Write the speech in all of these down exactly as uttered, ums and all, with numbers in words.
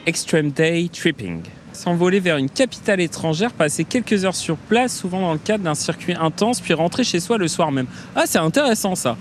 Extreme Day Tripping. S'envoler vers une capitale étrangère, passer quelques heures sur place, souvent dans le cadre d'un circuit intense, puis rentrer chez soi le soir même. Ah, c'est intéressant ça.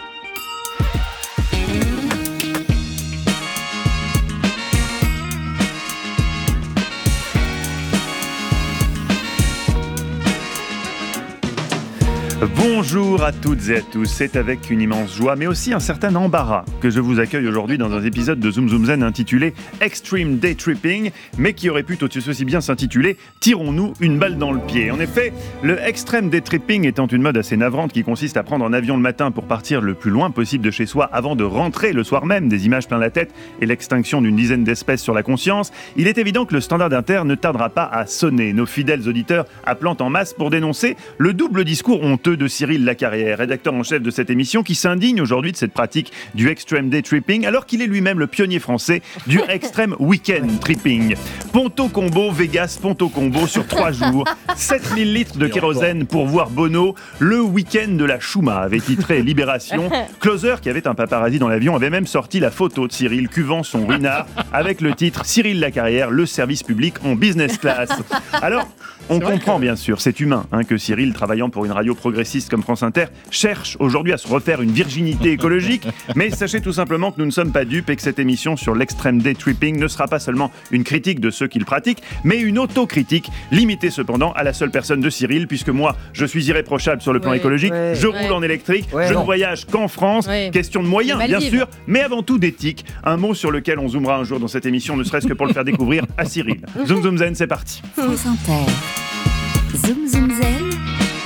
Bonjour à toutes et à tous, c'est avec une immense joie mais aussi un certain embarras que je vous accueille aujourd'hui dans un épisode de Zoom Zoom Zen intitulé Extreme Day Tripping, mais qui aurait pu tout aussi bien s'intituler Tirons-nous une balle dans le pied. En effet, le Extreme Day Tripping étant une mode assez navrante qui consiste à prendre un avion le matin pour partir le plus loin possible de chez soi avant de rentrer le soir même, des images plein la tête et l'extinction d'une dizaine d'espèces sur la conscience, il est évident que le standard inter ne tardera pas à sonner, nos fidèles auditeurs appelant en masse pour dénoncer le double discours honteux de Cyril Lacarrière, rédacteur en chef de cette émission, qui s'indigne aujourd'hui de cette pratique du Extreme Day Tripping, alors qu'il est lui-même le pionnier français du Extreme Weekend Tripping. Ponto Combo, Vegas, Ponto Combo sur trois jours, sept mille litres de kérosène pour voir Bono, le week-end de la Chouma, avait titré Libération. Closer, qui avait un paparazzi dans l'avion, avait même sorti la photo de Cyril cuvant son ruinard avec le titre Cyril Lacarrière, le service public en business class. Alors, on comprend bien sûr, c'est humain, hein, que Cyril, travaillant pour une radio progressiste comme France Inter, cherche aujourd'hui à se refaire une virginité écologique, mais sachez tout simplement que nous ne sommes pas dupes et que cette émission sur l'Extreme Day Tripping ne sera pas seulement une critique de ceux qui le pratiquent, mais une autocritique, limitée cependant à la seule personne de Cyril, puisque moi, je suis irréprochable sur le plan oui, écologique, oui, je oui. roule en électrique, oui, je non. ne voyage qu'en France, Oui. question de moyens, bien sûr, mais avant tout d'éthique, un mot sur lequel on zoomera un jour dans cette émission, ne serait-ce que pour le faire découvrir à Cyril. Zoom Zoom Zen, c'est parti. France Inter. Zoom Zoom Zen.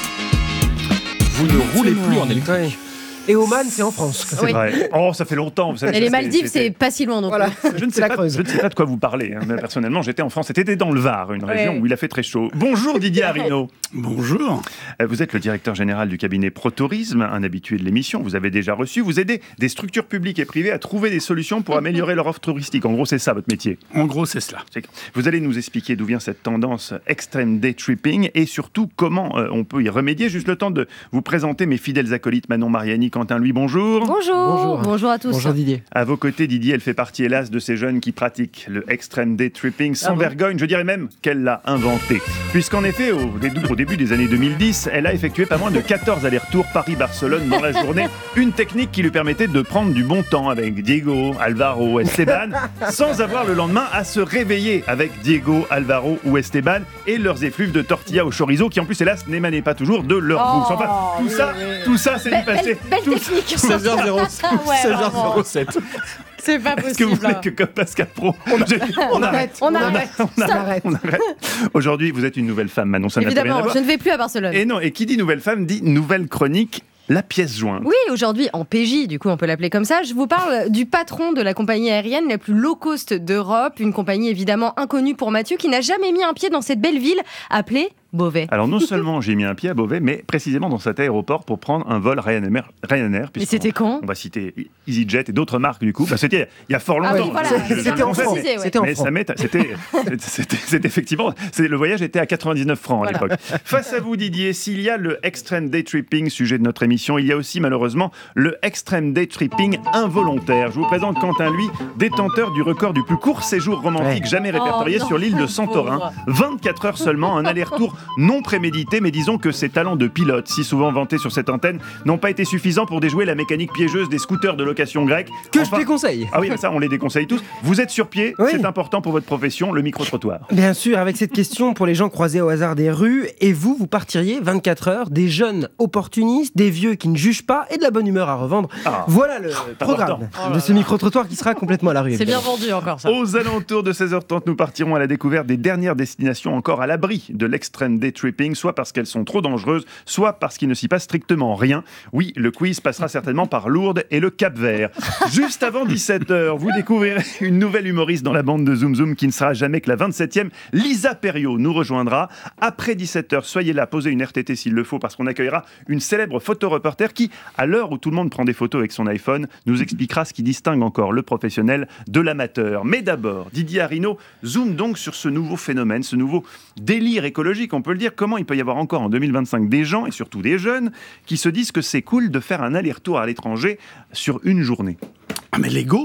Vous ne roulez plus en électrique. Et Oman, c'est en France. C'est Oui. vrai. Oh, ça fait longtemps. Vous savez, Et les c'était- Maldives, c'était- c'est pas si loin. Donc Voilà. Je ne, sais la pas, Creuse. je ne sais pas de quoi vous parlez. Hein. Mais personnellement, j'étais en France. C'était dans le Var, une région Ouais. où il a fait très chaud. Bonjour Didier Arino. Bonjour. Euh, Vous êtes le directeur général du cabinet Protourisme, un habitué de l'émission. Vous avez déjà reçu. Vous aidez des structures publiques et privées à trouver des solutions pour améliorer leur offre touristique. En gros, c'est ça votre métier. En gros, c'est cela. C'est- Vous allez nous expliquer d'où vient cette tendance Extreme Day Tripping et surtout comment euh, on peut y remédier. Juste le temps de vous présenter mes fidèles acolytes Manon Mariani, Quentin Louis. Bonjour. Bonjour. Bonjour. Bonjour à tous. Bonjour Didier. À vos côtés, Didier, elle fait partie, hélas, de ces jeunes qui pratiquent le Extreme Day Tripping sans Ah bon vergogne. Je dirais même qu'elle l'a inventé. Puisqu'en effet, au, dé- au début des années deux mille dix, elle a effectué pas moins de quatorze allers-retours Paris-Barcelone dans la journée. Une technique qui lui permettait de prendre du bon temps avec Diego, Alvaro, Esteban, sans avoir le lendemain à se réveiller avec Diego, Alvaro ou Esteban et leurs effluves de tortilla au chorizo qui, en plus, hélas, n'émanaient pas toujours de leur Oh, bouche. Enfin, tout oui, ça, oui. tout ça, c'est du Belle, passé. belle, belle Tout- technique. seize heures zéro Ouais, sept. C'est pas Est-ce que vous possible. voulez que comme Pascal Pro, j'ai- On arrête. On arrête. on arrête, on arrête. Aujourd'hui, vous êtes une nouvelle femme, Manon, ça n'a plus rien à Évidemment, voir. je ne vais plus à Barcelone. Et non, et qui dit nouvelle femme dit nouvelle chronique, la pièce jointe. Oui, aujourd'hui en P J, du coup on peut l'appeler comme ça, je vous parle du patron de la compagnie aérienne la plus low cost d'Europe, une compagnie évidemment inconnue pour Mathieu qui n'a jamais mis un pied dans cette belle ville appelée Beauvais. Alors non seulement j'ai mis un pied à Beauvais, mais précisément dans cet aéroport pour prendre un vol Ryanair. Ryanair Mais puisqu'on- c'était quand On va citer EasyJet et d'autres marques du coup. Bah, c'était il y a fort longtemps. Ah oui, voilà, Je- je- je c'était le en confesse. France. C'était ouais. en Mais France. ça m'est- c'était, c'était, c'était effectivement, c'est, le voyage était à quatre-vingt-dix-neuf francs à Voilà. l'époque. Face à vous Didier, s'il y a le Extreme Day Tripping, sujet de notre émission, il y a aussi malheureusement le Extreme Day Tripping involontaire. Je vous présente Quentin Louis, détenteur du record du plus court séjour romantique Ouais. jamais répertorié Oh, sur l'île de Santorin. pauvre. vingt-quatre heures seulement, un aller-retour non prémédité, mais disons que ses talents de pilote, si souvent vantés sur cette antenne, n'ont pas été suffisants pour déjouer la mécanique piégeuse des scooters de location grecque. Que Enfin- je te conseille. Ah oui, mais ça, on les déconseille tous. Vous êtes sur pied, Oui. c'est important pour votre profession, le micro-trottoir. Bien sûr, avec cette question pour les gens croisés au hasard des rues, et vous, vous partiriez vingt-quatre heures, des jeunes opportunistes, des vieux qui ne jugent pas et de la bonne humeur à revendre. Ah. Voilà le pas programme important. de ce micro-trottoir qui sera complètement à la rue. C'est bien évidemment. vendu encore ça. Aux alentours de seize heures trente, nous partirons à la découverte des dernières destinations encore à l'abri de l'Extreme Day Tripping, soit parce qu'elles sont trop dangereuses, soit parce qu'il ne s'y passe strictement rien. Oui, le quiz passera certainement par Lourdes et le Cap-Vert. Juste avant dix-sept heures, vous découvrirez une nouvelle humoriste dans la bande de Zoom Zoom qui ne sera jamais que la vingt-septième. Lisa Perriot nous rejoindra. Après dix-sept heures, soyez là, posez une R T T s'il le faut, parce qu'on accueillera une célèbre photoreporter qui, à l'heure où tout le monde prend des photos avec son iPhone, nous expliquera ce qui distingue encore le professionnel de l'amateur. Mais d'abord, Didier Arino zoome donc sur ce nouveau phénomène, ce nouveau délire écologique, on peut le dire. Comment il peut y avoir encore en deux mille vingt-cinq des gens, et surtout des jeunes, qui se disent que c'est cool de faire un aller-retour à l'étranger sur une journée? Ah mais l'ego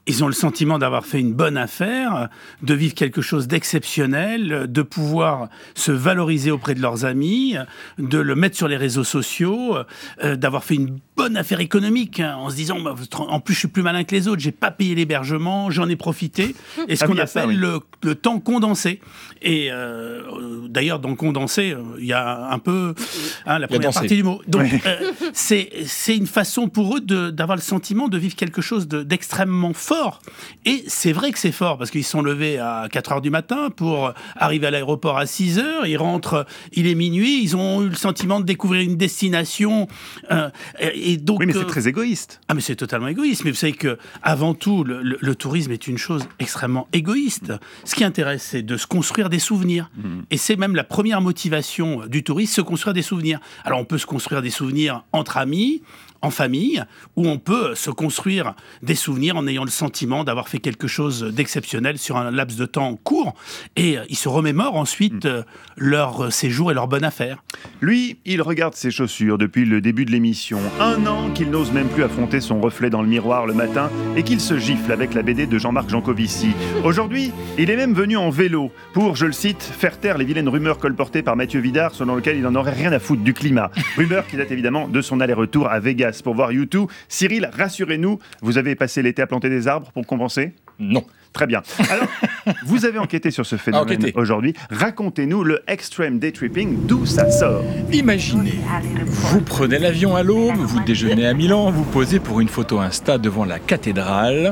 ils ont le sentiment d'avoir fait une bonne affaire, de vivre quelque chose d'exceptionnel, de pouvoir se valoriser auprès de leurs amis, de le mettre sur les réseaux sociaux, euh, d'avoir fait une bonne affaire économique, hein, en se disant bah, en plus je suis plus malin que les autres, j'ai pas payé l'hébergement, j'en ai profité, et ce Ah qu'on oui, appelle ça, oui. le, le temps condensé. Et euh, d'ailleurs dans le condensé, il y a un peu hein, la première dansé. partie du mot. Donc Ouais. euh, c'est c'est une façon pour eux de, d'avoir le sentiment de vivre quelque chose de, d'extrêmement fort. Et c'est vrai que c'est fort parce qu'ils sont levés à quatre heures du matin pour arriver à l'aéroport à six heures, ils rentrent, il est minuit, ils ont eu le sentiment de découvrir une destination. Euh, et donc, Oui, mais c'est euh, très égoïste. ah mais c'est totalement égoïste. Mais vous savez que avant tout, le, le- le tourisme est une chose extrêmement égoïste. Ce qui intéresse, c'est de se construire des souvenirs. Et c'est même la première motivation du tourisme, se construire des souvenirs. Alors on peut se construire des souvenirs entre amis, en famille, ou on peut se construire des souvenirs en ayant le sentiment d'avoir fait quelque chose d'exceptionnel sur un laps de temps court. Et euh, ils se remémorent ensuite euh, leur séjour et leur bonne affaire. Lui, il regarde ses chaussures depuis le début de l'émission. Un an qu'il n'ose même plus affronter son reflet dans le miroir le matin et qu'il se gifle avec la B D de Jean-Marc Jancovici. Aujourd'hui, il est même venu en vélo pour, je le cite, faire taire les vilaines rumeurs colportées par Mathieu Vidard selon lesquelles il n'en aurait rien à foutre du climat. Rumeurs qui datent évidemment de son aller-retour à Vegas pour voir U deux. Cyril, rassurez-nous, vous avez passé l'été à planter des arbres pour compenser ? Non. Très bien. Alors, vous avez enquêté sur ce phénomène enquêté. aujourd'hui. Racontez-nous le extreme day tripping, d'où ça sort. Imaginez, vous prenez l'avion à l'aube, vous déjeunez à Milan, vous posez pour une photo Insta devant la cathédrale.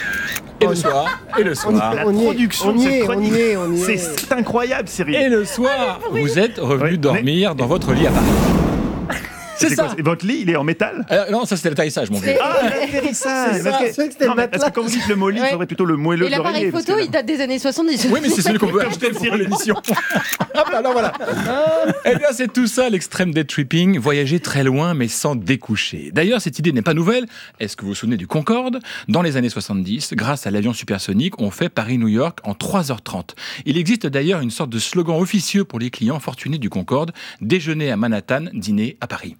Et le soir, et le soir, La On y est, production on de y cette est, on y chronique, est, on y c'est est. c'est incroyable, Cyril. et le soir, vous êtes revenu Oui, dormir dans votre lit à Paris. C'est C'est ça. quoi, votre lit, il est en métal? Euh, non, ça c'était l'atterrissage, mon vieux. C'est- Ah, l'atterrissage. C'est ça, Parce que- c'est vrai que c'était non, le mais parce matelas. que quand vous dites le mot lit, il Ouais. faudrait plutôt le moelleux Et de l'appareil l'oreiller. parce photo, que il date des années soixante-dix. Oui, mais c'est celui qu'on peut acheter pour l'émission. Hop là, alors voilà. Eh bien, c'est tout ça, l'extrême day tripping, voyager très loin mais sans découcher. D'ailleurs, cette idée n'est pas nouvelle. Est-ce que vous vous souvenez du Concorde ? Dans les années soixante-dix, grâce à l'avion supersonique, on fait Paris-New York en trois heures trente. Il existe d'ailleurs une sorte de slogan officieux pour les clients fortunés du Concorde, déjeuner à Manhattan, dîner à Paris.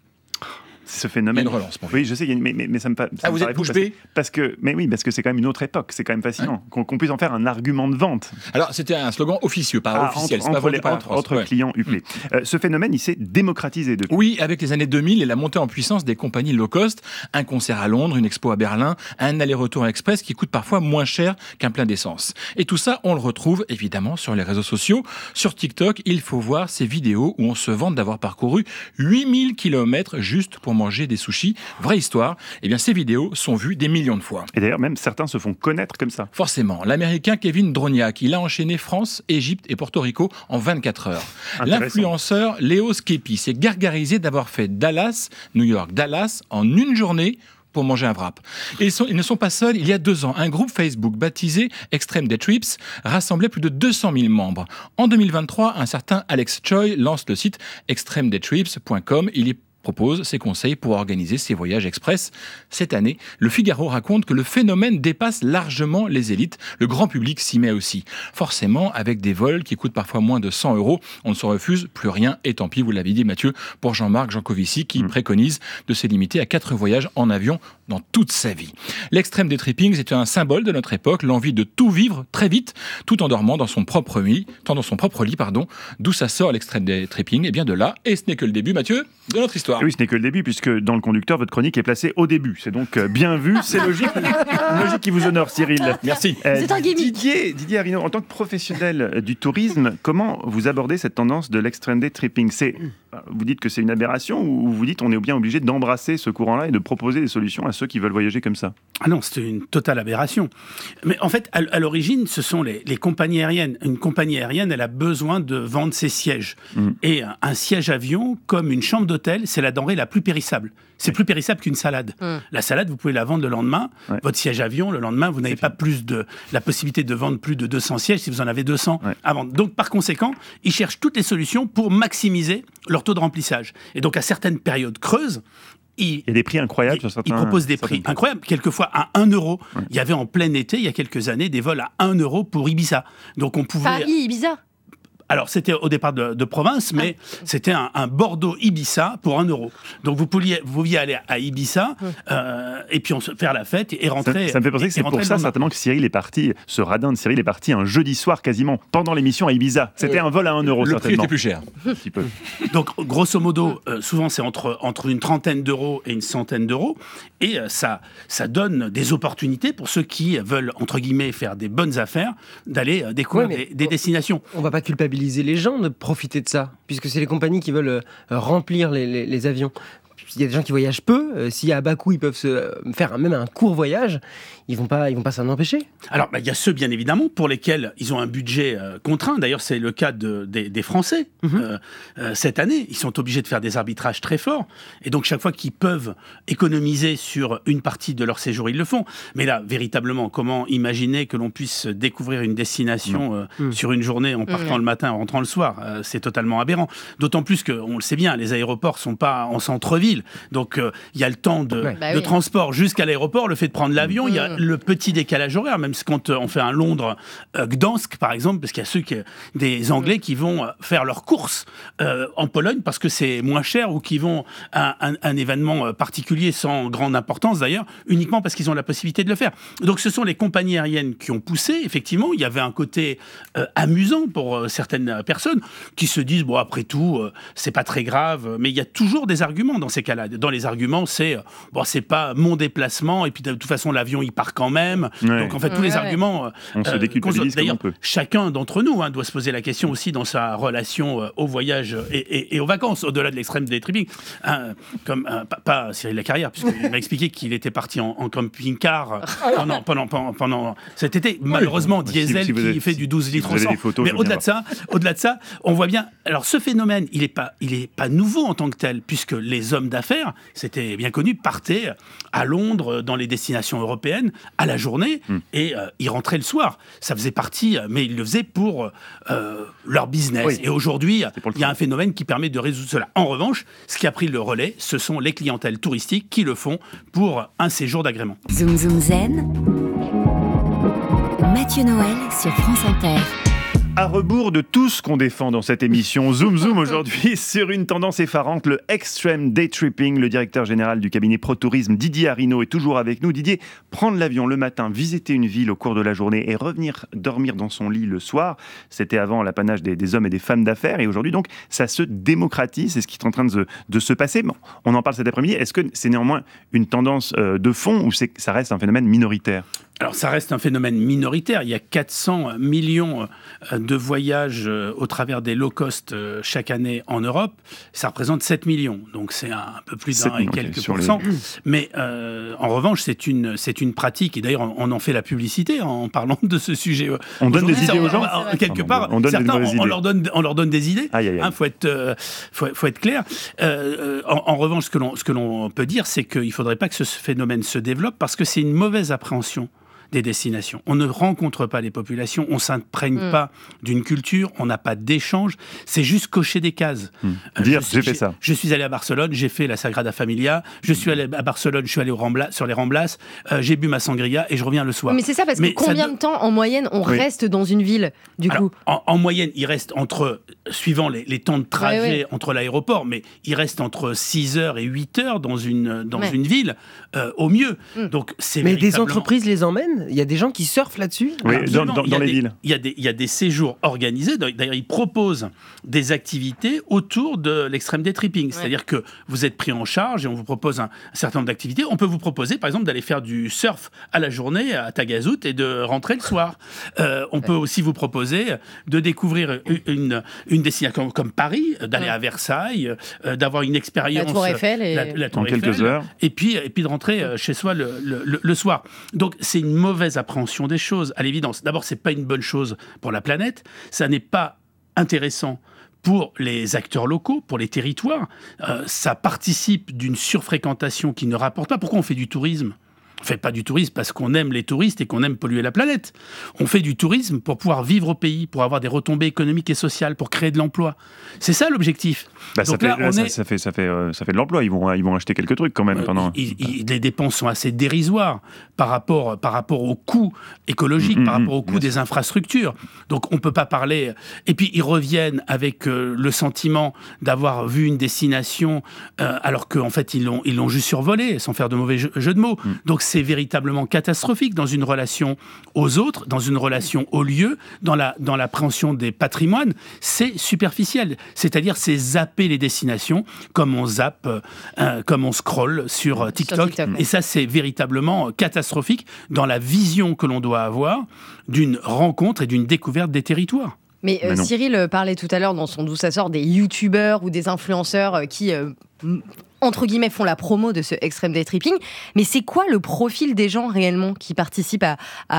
ce phénomène. Il y a une relance, mon vieux. Oui, je sais, il y a une- mais, mais, mais ça me, pa- ça Ah, me vous paraît êtes fou bouche parce, bée parce que, mais oui, parce que c'est quand même une autre époque. C'est quand même fascinant qu'on qu'on puisse en faire un argument de vente. Alors, c'était un slogan officieux, pas Ah, officiel. entre, C'est pas entre vendu les- par la entre- France. entre Ouais. clients Uplay. Euh, ce phénomène, il s'est démocratisé depuis. Oui, avec les années deux mille et la montée en puissance des compagnies low cost, un concert à Londres, une expo à Berlin, un aller-retour express qui coûte parfois moins cher qu'un plein d'essence. Et tout ça, on le retrouve évidemment sur les réseaux sociaux. Sur TikTok, il faut voir ces vidéos où on se vante d'avoir parcouru huit mille kilomètres juste pour manger des sushis. Vraie histoire. Eh bien, ces vidéos sont vues des millions de fois. Et d'ailleurs, même certains se font connaître comme ça. Forcément, l'Américain Kevin Droniak, il a enchaîné France, Égypte et Porto Rico en vingt-quatre heures. Intéressant. L'influenceur Léo Skepi s'est gargarisé d'avoir fait Dallas, New York, Dallas en une journée pour manger un wrap. Et ils, sont- ils ne sont pas seuls. Il y a deux ans, un groupe Facebook baptisé Extreme Day Trips rassemblait plus de deux cent mille membres. En deux mille vingt-trois, un certain Alex Choi lance le site extreme day trips point com. Il y propose ses conseils pour organiser ses voyages express. Cette année, le Figaro raconte que le phénomène dépasse largement les élites. Le grand public s'y met aussi. Forcément, avec des vols qui coûtent parfois moins de cent euros, on ne se refuse plus rien. Et tant pis, vous l'avez dit Mathieu, pour Jean-Marc Jancovici qui Mm. préconise de se limiter à quatre voyages en avion dans toute sa vie. L'extrême des trippings est un symbole de notre époque, l'envie de tout vivre très vite, tout en dormant dans son propre lit, tant dans son propre lit, pardon. D'où ça sort l'extrême des trippings ? Eh bien de là, et ce n'est que le début, Mathieu, de notre histoire. Et oui, ce n'est que le début, puisque dans le conducteur, votre chronique est placée au début. C'est donc euh, bien vu, c'est logique. Une logique qui vous honore, Cyril. Merci. Euh, C'est un gimmick. Didier, Didier Arinaud, en tant que professionnel euh, du tourisme, comment vous abordez cette tendance de l'extreme day tripping ? C'est, euh, vous dites que c'est une aberration ou vous dites on est bien obligé d'embrasser ce courant-là et de proposer des solutions à ceux qui veulent voyager comme ça ? Ah non, c'était une totale aberration. Mais en fait, à, à l'origine, ce sont les, les compagnies aériennes. Une compagnie aérienne, elle a besoin de vendre ses sièges. Mm. Et un, un siège avion, comme une chambre d'hôtel, c'est la denrée la plus périssable. C'est plus périssable qu'une salade. Mm. La salade, vous pouvez la vendre le lendemain. Ouais. Votre siège avion, le lendemain, vous n'avez pas plus de la possibilité de vendre plus de deux cents sièges si vous en avez deux cents Ouais. à vendre. Donc, par conséquent, ils cherchent toutes les solutions pour maximiser leur taux de remplissage. Et donc, à certaines périodes creuses, ils, Il y a des prix incroyables ils, sur certains. ils proposent des certaines- prix incroyables, quelquefois à un euro. Ouais. Il y avait en plein été, il y a quelques années, des vols à un euro pour Ibiza. Donc on pouvait... Paris, Ibiza. Alors, c'était au départ de, de province, mais ah. c'était un, un Bordeaux-Ibiza pour un euro. Donc, vous pouviez, vous pouviez aller à Ibiza euh, et puis on se, faire la fête et rentrer. Ça, ça me fait penser que c'est pour ça, certainement, que Cyril est parti, ce radin de Cyril est parti un jeudi soir quasiment, pendant l'émission à Ibiza. C'était et un vol à un euro, le certainement. Le prix était plus cher. Un petit peu. Donc, grosso modo, euh, souvent, c'est entre, entre une trentaine d'euros et une centaine d'euros. Et euh, ça, ça donne des opportunités pour ceux qui veulent, entre guillemets, faire des bonnes affaires, d'aller euh, découvrir ouais, des, des destinations. On ne va pas culpabiliser les gens de profiter de ça, puisque c'est les compagnies qui veulent euh, remplir les, les, les avions. Il y a des gens qui voyagent peu. Euh, s'il y a à bas coût, ils peuvent se euh, faire un, même un court voyage. Ils vont pas, ils vont pas s'en empêcher. Alors, bah, il y a ceux, bien évidemment, pour lesquels ils ont un budget euh, contraint. D'ailleurs, c'est le cas de, des, des Français. Mm-hmm. euh, euh, cette année, ils sont obligés de faire des arbitrages très forts. Et donc, chaque fois qu'ils peuvent économiser sur une partie de leur séjour, ils le font. Mais là, véritablement, comment imaginer que l'on puisse découvrir une destination euh, mm. sur une journée en partant mm. le matin, en rentrant le soir euh, c'est totalement aberrant. D'autant plus qu'on le sait bien, les aéroports sont pas en centre-ville. Donc, il euh, y a le temps de, ouais. bah, de oui. transport jusqu'à l'aéroport, le fait de prendre l'avion, il mmh. y a le petit décalage horaire, même quand euh, on fait un Londres-Gdansk, euh, par exemple, parce qu'il y a ceux qui, des Anglais qui vont faire leurs courses euh, en Pologne parce que c'est moins cher ou qui vont à un, un événement particulier sans grande importance, d'ailleurs, uniquement parce qu'ils ont la possibilité de le faire. Donc, ce sont les compagnies aériennes qui ont poussé. Effectivement, il y avait un côté euh, amusant pour euh, certaines personnes qui se disent, bon, après tout, euh, c'est pas très grave, mais il y a toujours des arguments dans ces cas-là. Dans les arguments, c'est bon, c'est pas mon déplacement et puis de toute façon l'avion il part quand même. Ouais. Donc en fait tous ouais, les ouais. arguments. On euh, se déculpabilise comme on peut. Chacun d'entre nous hein, doit se poser la question aussi dans sa relation euh, au voyage et, et, et aux vacances, au-delà de l'extrême day tripping. Hein, comme euh, pas, pas Cyril Lacarrière, puisqu'il m'a expliqué qu'il était parti en, en camping-car pendant, pendant, pendant, pendant cet été. Malheureusement, oui, diesel si, si qui êtes, fait du douze litres au cent. Mais au-delà de ça, au-delà de ça, on voit bien. Alors ce phénomène, il est pas, il est pas nouveau en tant que tel, puisque les hommes d'affaires, c'était bien connu, partaient à Londres, dans les destinations européennes, à la journée, mm. et euh, ils rentraient le soir. Ça faisait partie, mais ils le faisaient pour euh, leur business. Oui. Et aujourd'hui, il y a un phénomène qui permet de résoudre cela. En revanche, ce qui a pris le relais, ce sont les clientèles touristiques qui le font pour un séjour d'agrément. Zoom Zoom Zen, Mathieu Noël sur France Inter. À rebours de tout ce qu'on défend dans cette émission, Zoom Zoom aujourd'hui sur une tendance effarante, le extreme day tripping. Le directeur général du cabinet ProTourisme, Didier Arinaud, est toujours avec nous. Didier, prendre l'avion le matin, visiter une ville au cours de la journée et revenir dormir dans son lit le soir, c'était avant l'apanage des, des hommes et des femmes d'affaires. Et aujourd'hui, donc, ça se démocratise. C'est ce qui est en train de se, de se passer. Bon, on en parle cet après-midi. Est-ce que c'est néanmoins une tendance euh, de fond ou c'est, ça reste un phénomène minoritaire ? Alors, ça reste un phénomène minoritaire. Il y a quatre cents millions de voyages au travers des low cost chaque année en Europe. Ça représente sept millions. Donc, c'est un peu plus d'un et quelques okay, pourcents. Les... Mais euh, en revanche, c'est une, c'est une pratique. Et d'ailleurs, on en fait la publicité en parlant de ce sujet. On donne des idées aux gens. On, quelque ah, part, on donne certains, on, on, leur donne, on leur donne des idées. Il hein, faut, être, euh, faut, faut être clair. Euh, en, en revanche, ce que, l'on, ce que l'on peut dire, c'est qu'il ne faudrait pas que ce phénomène se développe parce que c'est une mauvaise appréhension des destinations. On ne rencontre pas les populations, on ne s'imprègne mmh. pas d'une culture, on n'a pas d'échange, c'est juste cocher des cases. Mmh. Euh, Dire, j'ai fait ça. Je suis allé à Barcelone, j'ai fait la Sagrada Familia, je suis allé à Barcelone, je suis allé au Rambla, sur les Ramblas, euh, j'ai bu ma sangria et je reviens le soir. Mais c'est ça, parce Mais que combien de temps en moyenne on oui. reste dans une ville, du Alors, coup en, en moyenne, il reste entre, suivant les, les temps de trajet ouais, ouais. entre l'aéroport, mais il reste entre six heures et huit heures dans une, dans ouais. une ville, euh, au mieux. Mmh. Donc, c'est Mais des entreprises les emmènent ? Il y a des gens qui surfent là-dessus ? Oui, dans, dans, dans les des, villes. Il y, a des, il y a des séjours organisés. D'ailleurs, ils proposent des activités autour de l'extreme day tripping. Ouais. C'est-à-dire que vous êtes pris en charge et on vous propose un, un certain nombre d'activités. On peut vous proposer, par exemple, d'aller faire du surf à la journée à Tagazout et de rentrer le soir. Euh, on ouais. peut aussi vous proposer de découvrir une, une, une destination comme, comme Paris, d'aller ouais. à Versailles, euh, d'avoir une expérience... La Tour Eiffel. Et... La, la Tour en Eiffel, quelques heures. Et puis, et puis de rentrer euh, chez soi le, le, le, le soir. Donc, c'est une mauvaise appréhension des choses, à l'évidence. D'abord, c'est pas une bonne chose pour la planète, ça n'est pas intéressant pour les acteurs locaux, pour les territoires, euh, ça participe d'une surfréquentation qui ne rapporte pas. Pourquoi on fait du tourisme ? On ne fait pas du tourisme parce qu'on aime les touristes et qu'on aime polluer la planète. On fait du tourisme pour pouvoir vivre au pays, pour avoir des retombées économiques et sociales, pour créer de l'emploi. C'est ça l'objectif. Bah, Donc ça, là, fait, là, on ça, est... ça, fait, ça, fait, euh, ça fait de l'emploi. Ils vont, ils vont acheter quelques trucs quand même. Euh, pendant... il, il, les dépenses sont assez dérisoires par rapport, par rapport au coût écologique, mmh, par rapport au coût des infrastructures. Donc on ne peut pas parler... Et puis ils reviennent avec euh, le sentiment d'avoir vu une destination euh, alors qu'en fait ils l'ont, ils l'ont juste survolée, sans faire de mauvais jeu, jeu de mots. Mmh. Donc c'est véritablement catastrophique dans une relation aux autres, dans une relation au lieu, dans la, dans l'appréhension des patrimoines. C'est superficiel. C'est-à-dire c'est zapper les destinations comme on zappe, euh, comme on scrolle sur euh, TikTok. Sur TikTok ouais. Et ça c'est véritablement catastrophique dans la vision que l'on doit avoir d'une rencontre et d'une découverte des territoires. Mais, euh, Mais Cyril parlait tout à l'heure dans son D'où ça sort des youtubeurs ou des influenceurs euh, qui... Euh, entre guillemets, font la promo de ce extreme day tripping. Mais c'est quoi le profil des gens réellement qui participent à,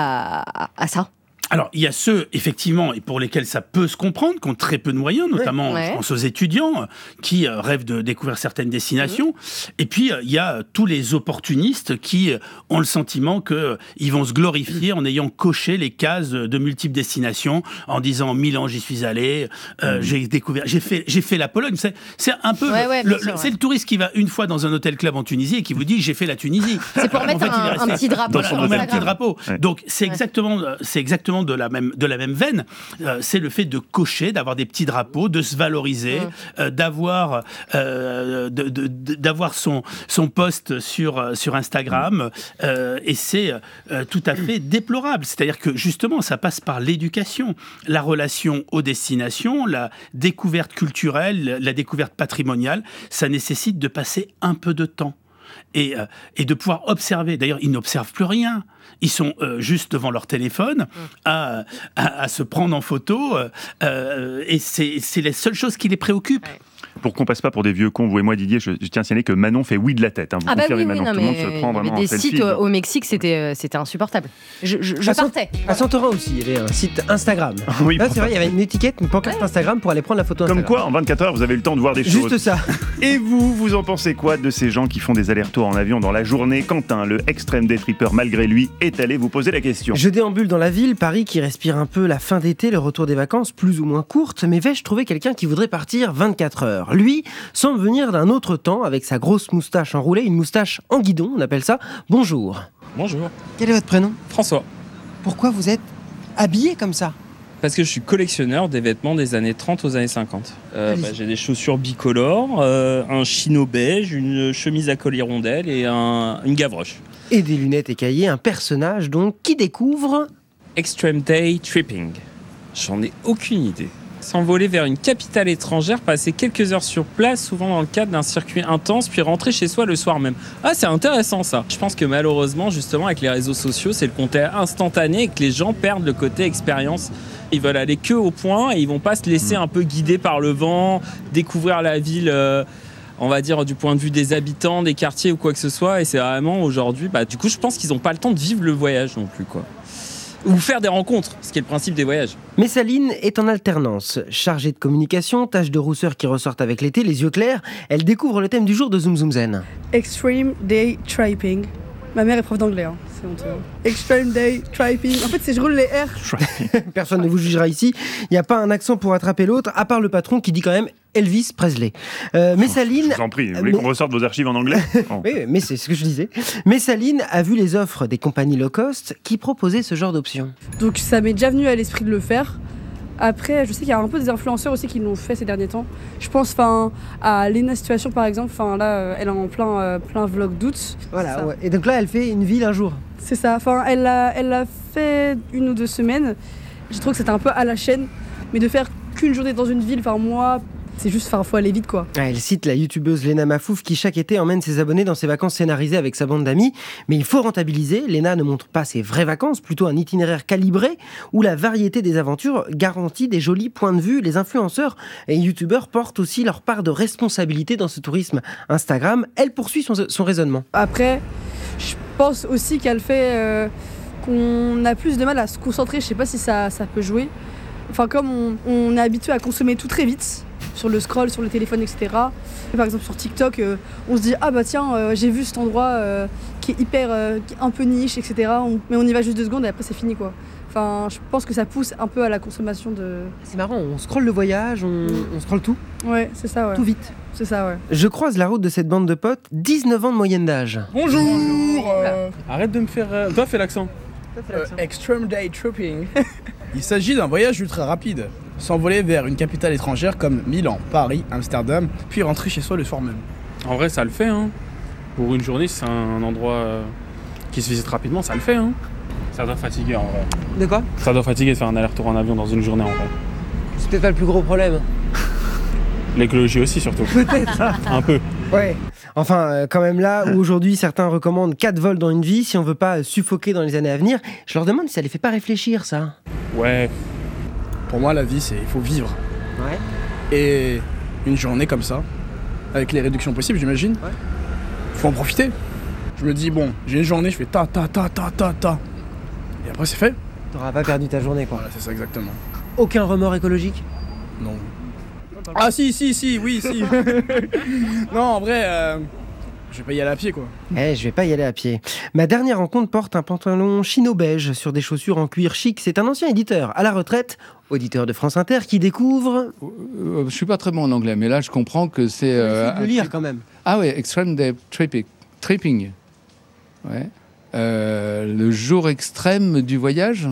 à, à ça ? Alors, il y a ceux, effectivement, et pour lesquels ça peut se comprendre, qui ont très peu de moyens, notamment, ouais. je pense aux étudiants, qui euh, rêvent de découvrir certaines destinations. Mmh. Et puis, euh, il y a tous les opportunistes qui euh, ont le sentiment qu'ils euh, vont se glorifier mmh. en ayant coché les cases de multiples destinations, en disant « Milan, j'y suis allé, euh, mmh. j'ai découvert, j'ai fait, j'ai fait la Pologne ». C'est, c'est un peu... Ouais, ouais, le, sûr, le, c'est ouais. le touriste qui va une fois dans un hôtel club en Tunisie et qui vous dit « j'ai fait la Tunisie ». C'est pour mettre en fait, un, un petit drapeau. Voilà, on met un petit drapeau. Ouais. Donc, c'est, ouais. exactement, c'est exactement de la même, de la même veine, euh, c'est le fait de cocher, d'avoir des petits drapeaux, de se valoriser, mmh. euh, d'avoir, euh, de, de, de, d'avoir son, son post sur, sur Instagram, euh, et c'est euh, tout à fait déplorable. C'est-à-dire que justement, ça passe par l'éducation, la relation aux destinations, la découverte culturelle, la découverte patrimoniale, ça nécessite de passer un peu de temps. Et, euh, et de pouvoir observer. D'ailleurs, ils n'observent plus rien. Ils sont euh, juste devant leur téléphone à, à, à se prendre en photo euh, et c'est, c'est la seule chose qui les préoccupe. Ouais. Pour qu'on passe pas pour des vieux cons, vous et moi, Didier, je, je tiens à signaler que Manon fait oui de la tête. Hein. Vous ah bah confirmez, oui, oui, Manon, non, tout le monde se prend vraiment des en selfie. sites au, au Mexique, c'était, c'était insupportable. Je, je, je à partais. Sant- à Santorin aussi, il y avait un site Instagram. oui, Là, c'est vrai, il y avait une étiquette, une pancarte ouais. Instagram pour aller prendre la photo Comme Instagram. quoi, en vingt-quatre heures, vous avez le temps de voir des Juste choses. Juste ça. Et vous, vous en pensez quoi de ces gens qui font des allers-retours en avion dans la journée ? Quentin, le extreme day tripper, malgré lui, est allé vous poser la question. Je déambule dans la ville, Paris qui respire un peu la fin d'été, le retour des vacances plus ou moins courte, mais vais-je trouver quelqu'un qui voudrait partir vingt-quatre heures ? Lui semble venir d'un autre temps avec sa grosse moustache enroulée, une moustache en guidon, on appelle ça. Bonjour. Bonjour. Quel est votre prénom ? François. Pourquoi vous êtes habillé comme ça ? Parce que je suis collectionneur des vêtements des années trente aux années cinquante. Euh, bah, j'ai des chaussures bicolores, euh, un chino beige, une chemise à collier rondelle et un, une gavroche. Et des lunettes écaillées, un personnage donc qui découvre... Extreme day tripping. J'en ai aucune idée. S'envoler vers une capitale étrangère, passer quelques heures sur place, souvent dans le cadre d'un circuit intense, puis rentrer chez soi le soir même. Ah, c'est intéressant ça. Je pense que malheureusement, justement, avec les réseaux sociaux, c'est le côté instantané et que les gens perdent le côté expérience. Ils veulent aller que au point et ils vont pas se laisser un peu guider par le vent, découvrir la ville, euh, on va dire, du point de vue des habitants, des quartiers ou quoi que ce soit. Et c'est vraiment aujourd'hui, bah, du coup, je pense qu'ils n'ont pas le temps de vivre le voyage non plus, quoi. Ou faire des rencontres, ce qui est le principe des voyages. Messaline est en alternance. Chargée de communication, taches de rousseur qui ressortent avec l'été, les yeux clairs, elle découvre le thème du jour de Zoom Zoom Zen. Extreme day tripping. Ma mère est prof d'anglais, hein. C'est honteux. Extreme day tripping. En fait, c'est je roule les R. Personne ne vous jugera ici. Il n'y a pas un accent pour attraper l'autre, à part le patron qui dit quand même Elvis Presley. Euh, Messaline... Je vous en prie, vous voulez mais... qu'on ressorte vos archives en anglais ? Oh. Oui, mais c'est ce que je disais. Messaline a vu les offres des compagnies low cost qui proposaient ce genre d'options. Donc ça m'est déjà venu à l'esprit de le faire. Après, je sais qu'il y a un peu des influenceurs aussi qui l'ont fait ces derniers temps. Je pense à Lena Situation par exemple. Là, elle est en plein, euh, plein vlog d'août. Voilà, ouais. Et donc là, elle fait une ville un jour. C'est ça. Enfin, elle l'a elle a fait une ou deux semaines. Je trouve que c'était un peu à la chaîne. Mais de faire qu'une journée dans une ville, enfin moi... C'est juste, enfin, faut aller vite, quoi. Elle cite la youtubeuse Lena Mafouf qui, chaque été, emmène ses abonnés dans ses vacances scénarisées avec sa bande d'amis. Mais il faut rentabiliser. Lena ne montre pas ses vraies vacances, plutôt un itinéraire calibré où la variété des aventures garantit des jolis points de vue. Les influenceurs et youtubeurs portent aussi leur part de responsabilité dans ce tourisme Instagram. Elle poursuit son, son raisonnement. Après, je pense aussi qu'elle fait euh, qu'on a plus de mal à se concentrer. Je sais pas si ça, ça peut jouer. Enfin, comme on, on est habitué à consommer tout très vite, sur le scroll, sur le téléphone, et cetera. Et par exemple sur TikTok, euh, on se dit ah bah tiens, euh, j'ai vu cet endroit euh, qui est hyper, euh, qui est un peu niche, et cetera. On- mais on y va juste deux secondes et après c'est fini quoi. Enfin, je pense que ça pousse un peu à la consommation de. C'est marrant, on scrolle le voyage, on, on scrolle tout, Ouais, c'est ça, ouais. tout vite. C'est ça, ouais. Je croise la route de cette bande de potes, dix-neuf ans de moyenne d'âge. Bonjour euh, Arrête de me faire... euh, Toi, fais l'accent. Euh, Extreme Day Tripping. Il s'agit d'un voyage ultra rapide. S'envoler vers une capitale étrangère comme Milan, Paris, Amsterdam, puis rentrer chez soi le soir même. En vrai, ça le fait, hein. Pour une journée, si c'est un endroit euh, qui se visite rapidement, ça le fait, hein. Ça doit fatiguer, en vrai. De quoi? Ça doit fatiguer de faire un aller-retour en avion dans une journée, en vrai. C'est peut-être pas le plus gros problème. L'écologie aussi, surtout. Peut-être. Un peu. Ouais. Enfin, euh, quand même là où aujourd'hui certains recommandent quatre vols dans une vie si on veut pas euh, suffoquer dans les années à venir, je leur demande si ça les fait pas réfléchir, ça. Ouais. Pour moi, la vie, c'est il faut vivre. Ouais. Et une journée comme ça, avec les réductions possibles, j'imagine, Ouais. faut en profiter. Je me dis, bon, j'ai une journée, je fais ta ta ta ta ta ta. Et après, c'est fait. T'auras pas perdu ta journée, quoi. Voilà, c'est ça exactement. Aucun remords écologique? Non. Ah si, si, si, oui, si. Non, en vrai, euh, je vais pas y aller à pied, quoi. Eh, je vais pas y aller à pied. Ma dernière rencontre porte un pantalon chino beige sur des chaussures en cuir chic. C'est un ancien éditeur à la retraite, auditeur de France Inter, qui découvre... Euh, je suis pas très bon en anglais, mais là je comprends que c'est. euh, Essayez de le lire quand même. Ah ouais, Extreme Day Tripping. Tripping. Ouais. Euh, le jour extrême du voyage.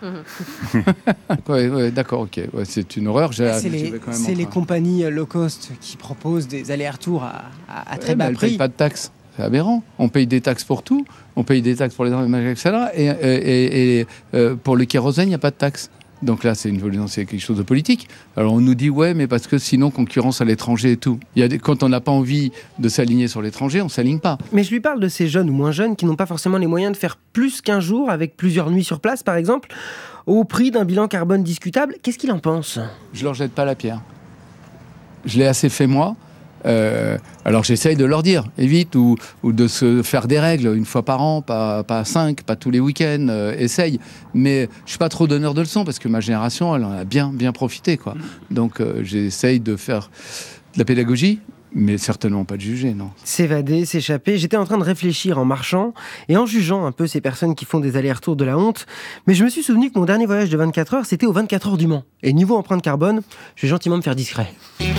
ouais, ouais, d'accord, ok. Ouais, c'est une horreur. J'ai- C'est j'y les, vais quand même en c'est les train. compagnies euh, low cost qui proposent des allers-retours à, à- à très Ouais, mais bas elles prix. payent pas de taxes. C'est aberrant. On paye des taxes pour tout. On paye des taxes pour les et cetera. Et, et, et, et, euh, pour le kérosène, il n'y a pas de taxes. Donc là, c'est une violence, c'est quelque chose de politique. Alors on nous dit ouais, mais parce que sinon concurrence à l'étranger et tout. Il y a des, quand on n'a pas envie de s'aligner sur l'étranger, on s'aligne pas. Mais je lui parle de ces jeunes ou moins jeunes qui n'ont pas forcément les moyens de faire plus qu'un jour avec plusieurs nuits sur place, par exemple, au prix d'un bilan carbone discutable. Qu'est-ce qu'il en pense? Je leur jette pas la pierre. Je l'ai assez fait moi. Euh, alors j'essaye de leur dire, évite, ou, ou de se faire des règles une fois par an, pas, pas cinq, pas tous les week-ends, euh, essaye. Mais je suis pas trop donneur de leçons parce que ma génération, elle en a bien, bien profité, quoi. Donc euh, j'essaye de faire de la pédagogie, mais certainement pas de juger, non. S'évader, s'échapper. J'étais en train de réfléchir en marchant et en jugeant un peu ces personnes qui font des allers-retours de la honte. Mais je me suis souvenu que mon dernier voyage de vingt-quatre heures, c'était aux vingt-quatre heures du Mans. Et niveau empreinte carbone, je vais gentiment me faire discret.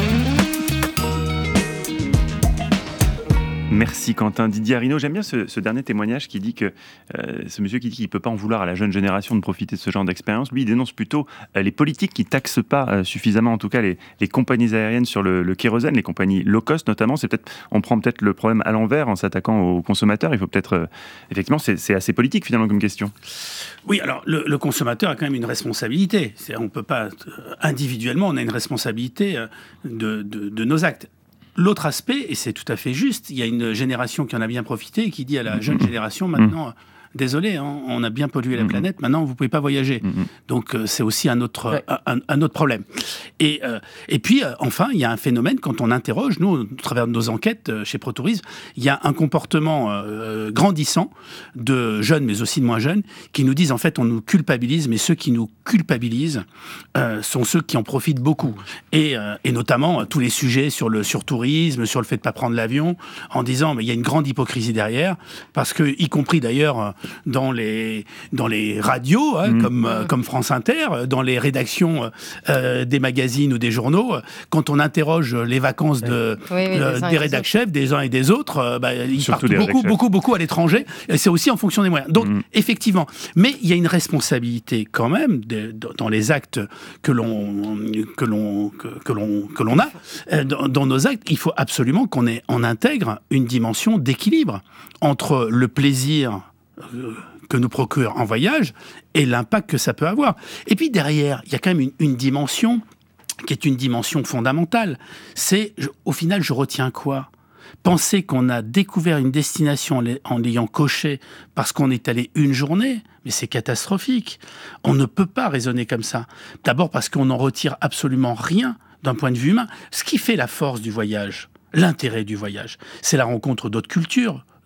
Merci Quentin. Didier Arinaud, j'aime bien ce, ce dernier témoignage qui dit que euh, ce monsieur qui dit qu'il ne peut pas en vouloir à la jeune génération de profiter de ce genre d'expérience. Lui, il dénonce plutôt euh, les politiques qui ne taxent pas euh, suffisamment, en tout cas les, les compagnies aériennes sur le, le kérosène, les compagnies low cost notamment. C'est peut-être, on prend peut-être le problème à l'envers en s'attaquant aux consommateurs. Il faut peut-être, euh, effectivement, c'est, c'est assez politique finalement comme question. Oui, alors le, le consommateur a quand même une responsabilité. C'est, on ne peut pas, euh, individuellement, on a une responsabilité euh, de, de, de nos actes. L'autre aspect, et c'est tout à fait juste, il y a une génération qui en a bien profité et qui dit à la jeune génération maintenant, euh, désolé, hein, on a bien pollué la planète, maintenant vous ne pouvez pas voyager. Donc euh, c'est aussi un autre, Ouais. un, un autre problème. Et, euh, et puis euh, enfin, il y a un phénomène, quand on interroge, nous, au travers de nos enquêtes euh, chez ProTourisme, il y a un comportement euh, grandissant de jeunes, mais aussi de moins jeunes, qui nous disent en fait on nous culpabilise, mais ceux qui nous culpabilisent euh, sont ceux qui en profitent beaucoup. Et, euh, et notamment euh, tous les sujets sur le surtourisme, sur le fait de ne pas prendre l'avion, en disant mais il y a une grande hypocrisie derrière, parce que, y compris d'ailleurs euh, dans les, dans les radios, hein, Mmh. comme, euh, comme France Inter, euh, dans les rédactions euh, des magazines ou des journaux, euh, quand on interroge les vacances de, Oui, oui, euh, des uns et des des rédac chefs, des uns et des autres, euh, bah, ils Surtout partent des beaucoup, rédac chefs. beaucoup, beaucoup à l'étranger. Et c'est aussi en fonction des moyens. Donc, Mmh. effectivement, mais il y a une responsabilité quand même de- de- dans les actes que l'on que l'on que, que l'on que l'on a. Euh, Dans, dans nos actes, il faut absolument qu'on ait, on intègre une dimension d'équilibre entre le plaisir euh, que nous procure un voyage et l'impact que ça peut avoir. Et puis derrière, il y a quand même une, une dimension qui est une dimension fondamentale. C'est, je- au final, je retiens quoi ? Penser qu'on a découvert une destination en l'ay- en l'ayant coché parce qu'on est allé une journée, mais c'est catastrophique. On ne peut pas raisonner comme ça. D'abord parce qu'on n'en retire absolument rien d'un point de vue humain. Ce qui fait la force du voyage, l'intérêt du voyage, c'est la rencontre d'autres cultures,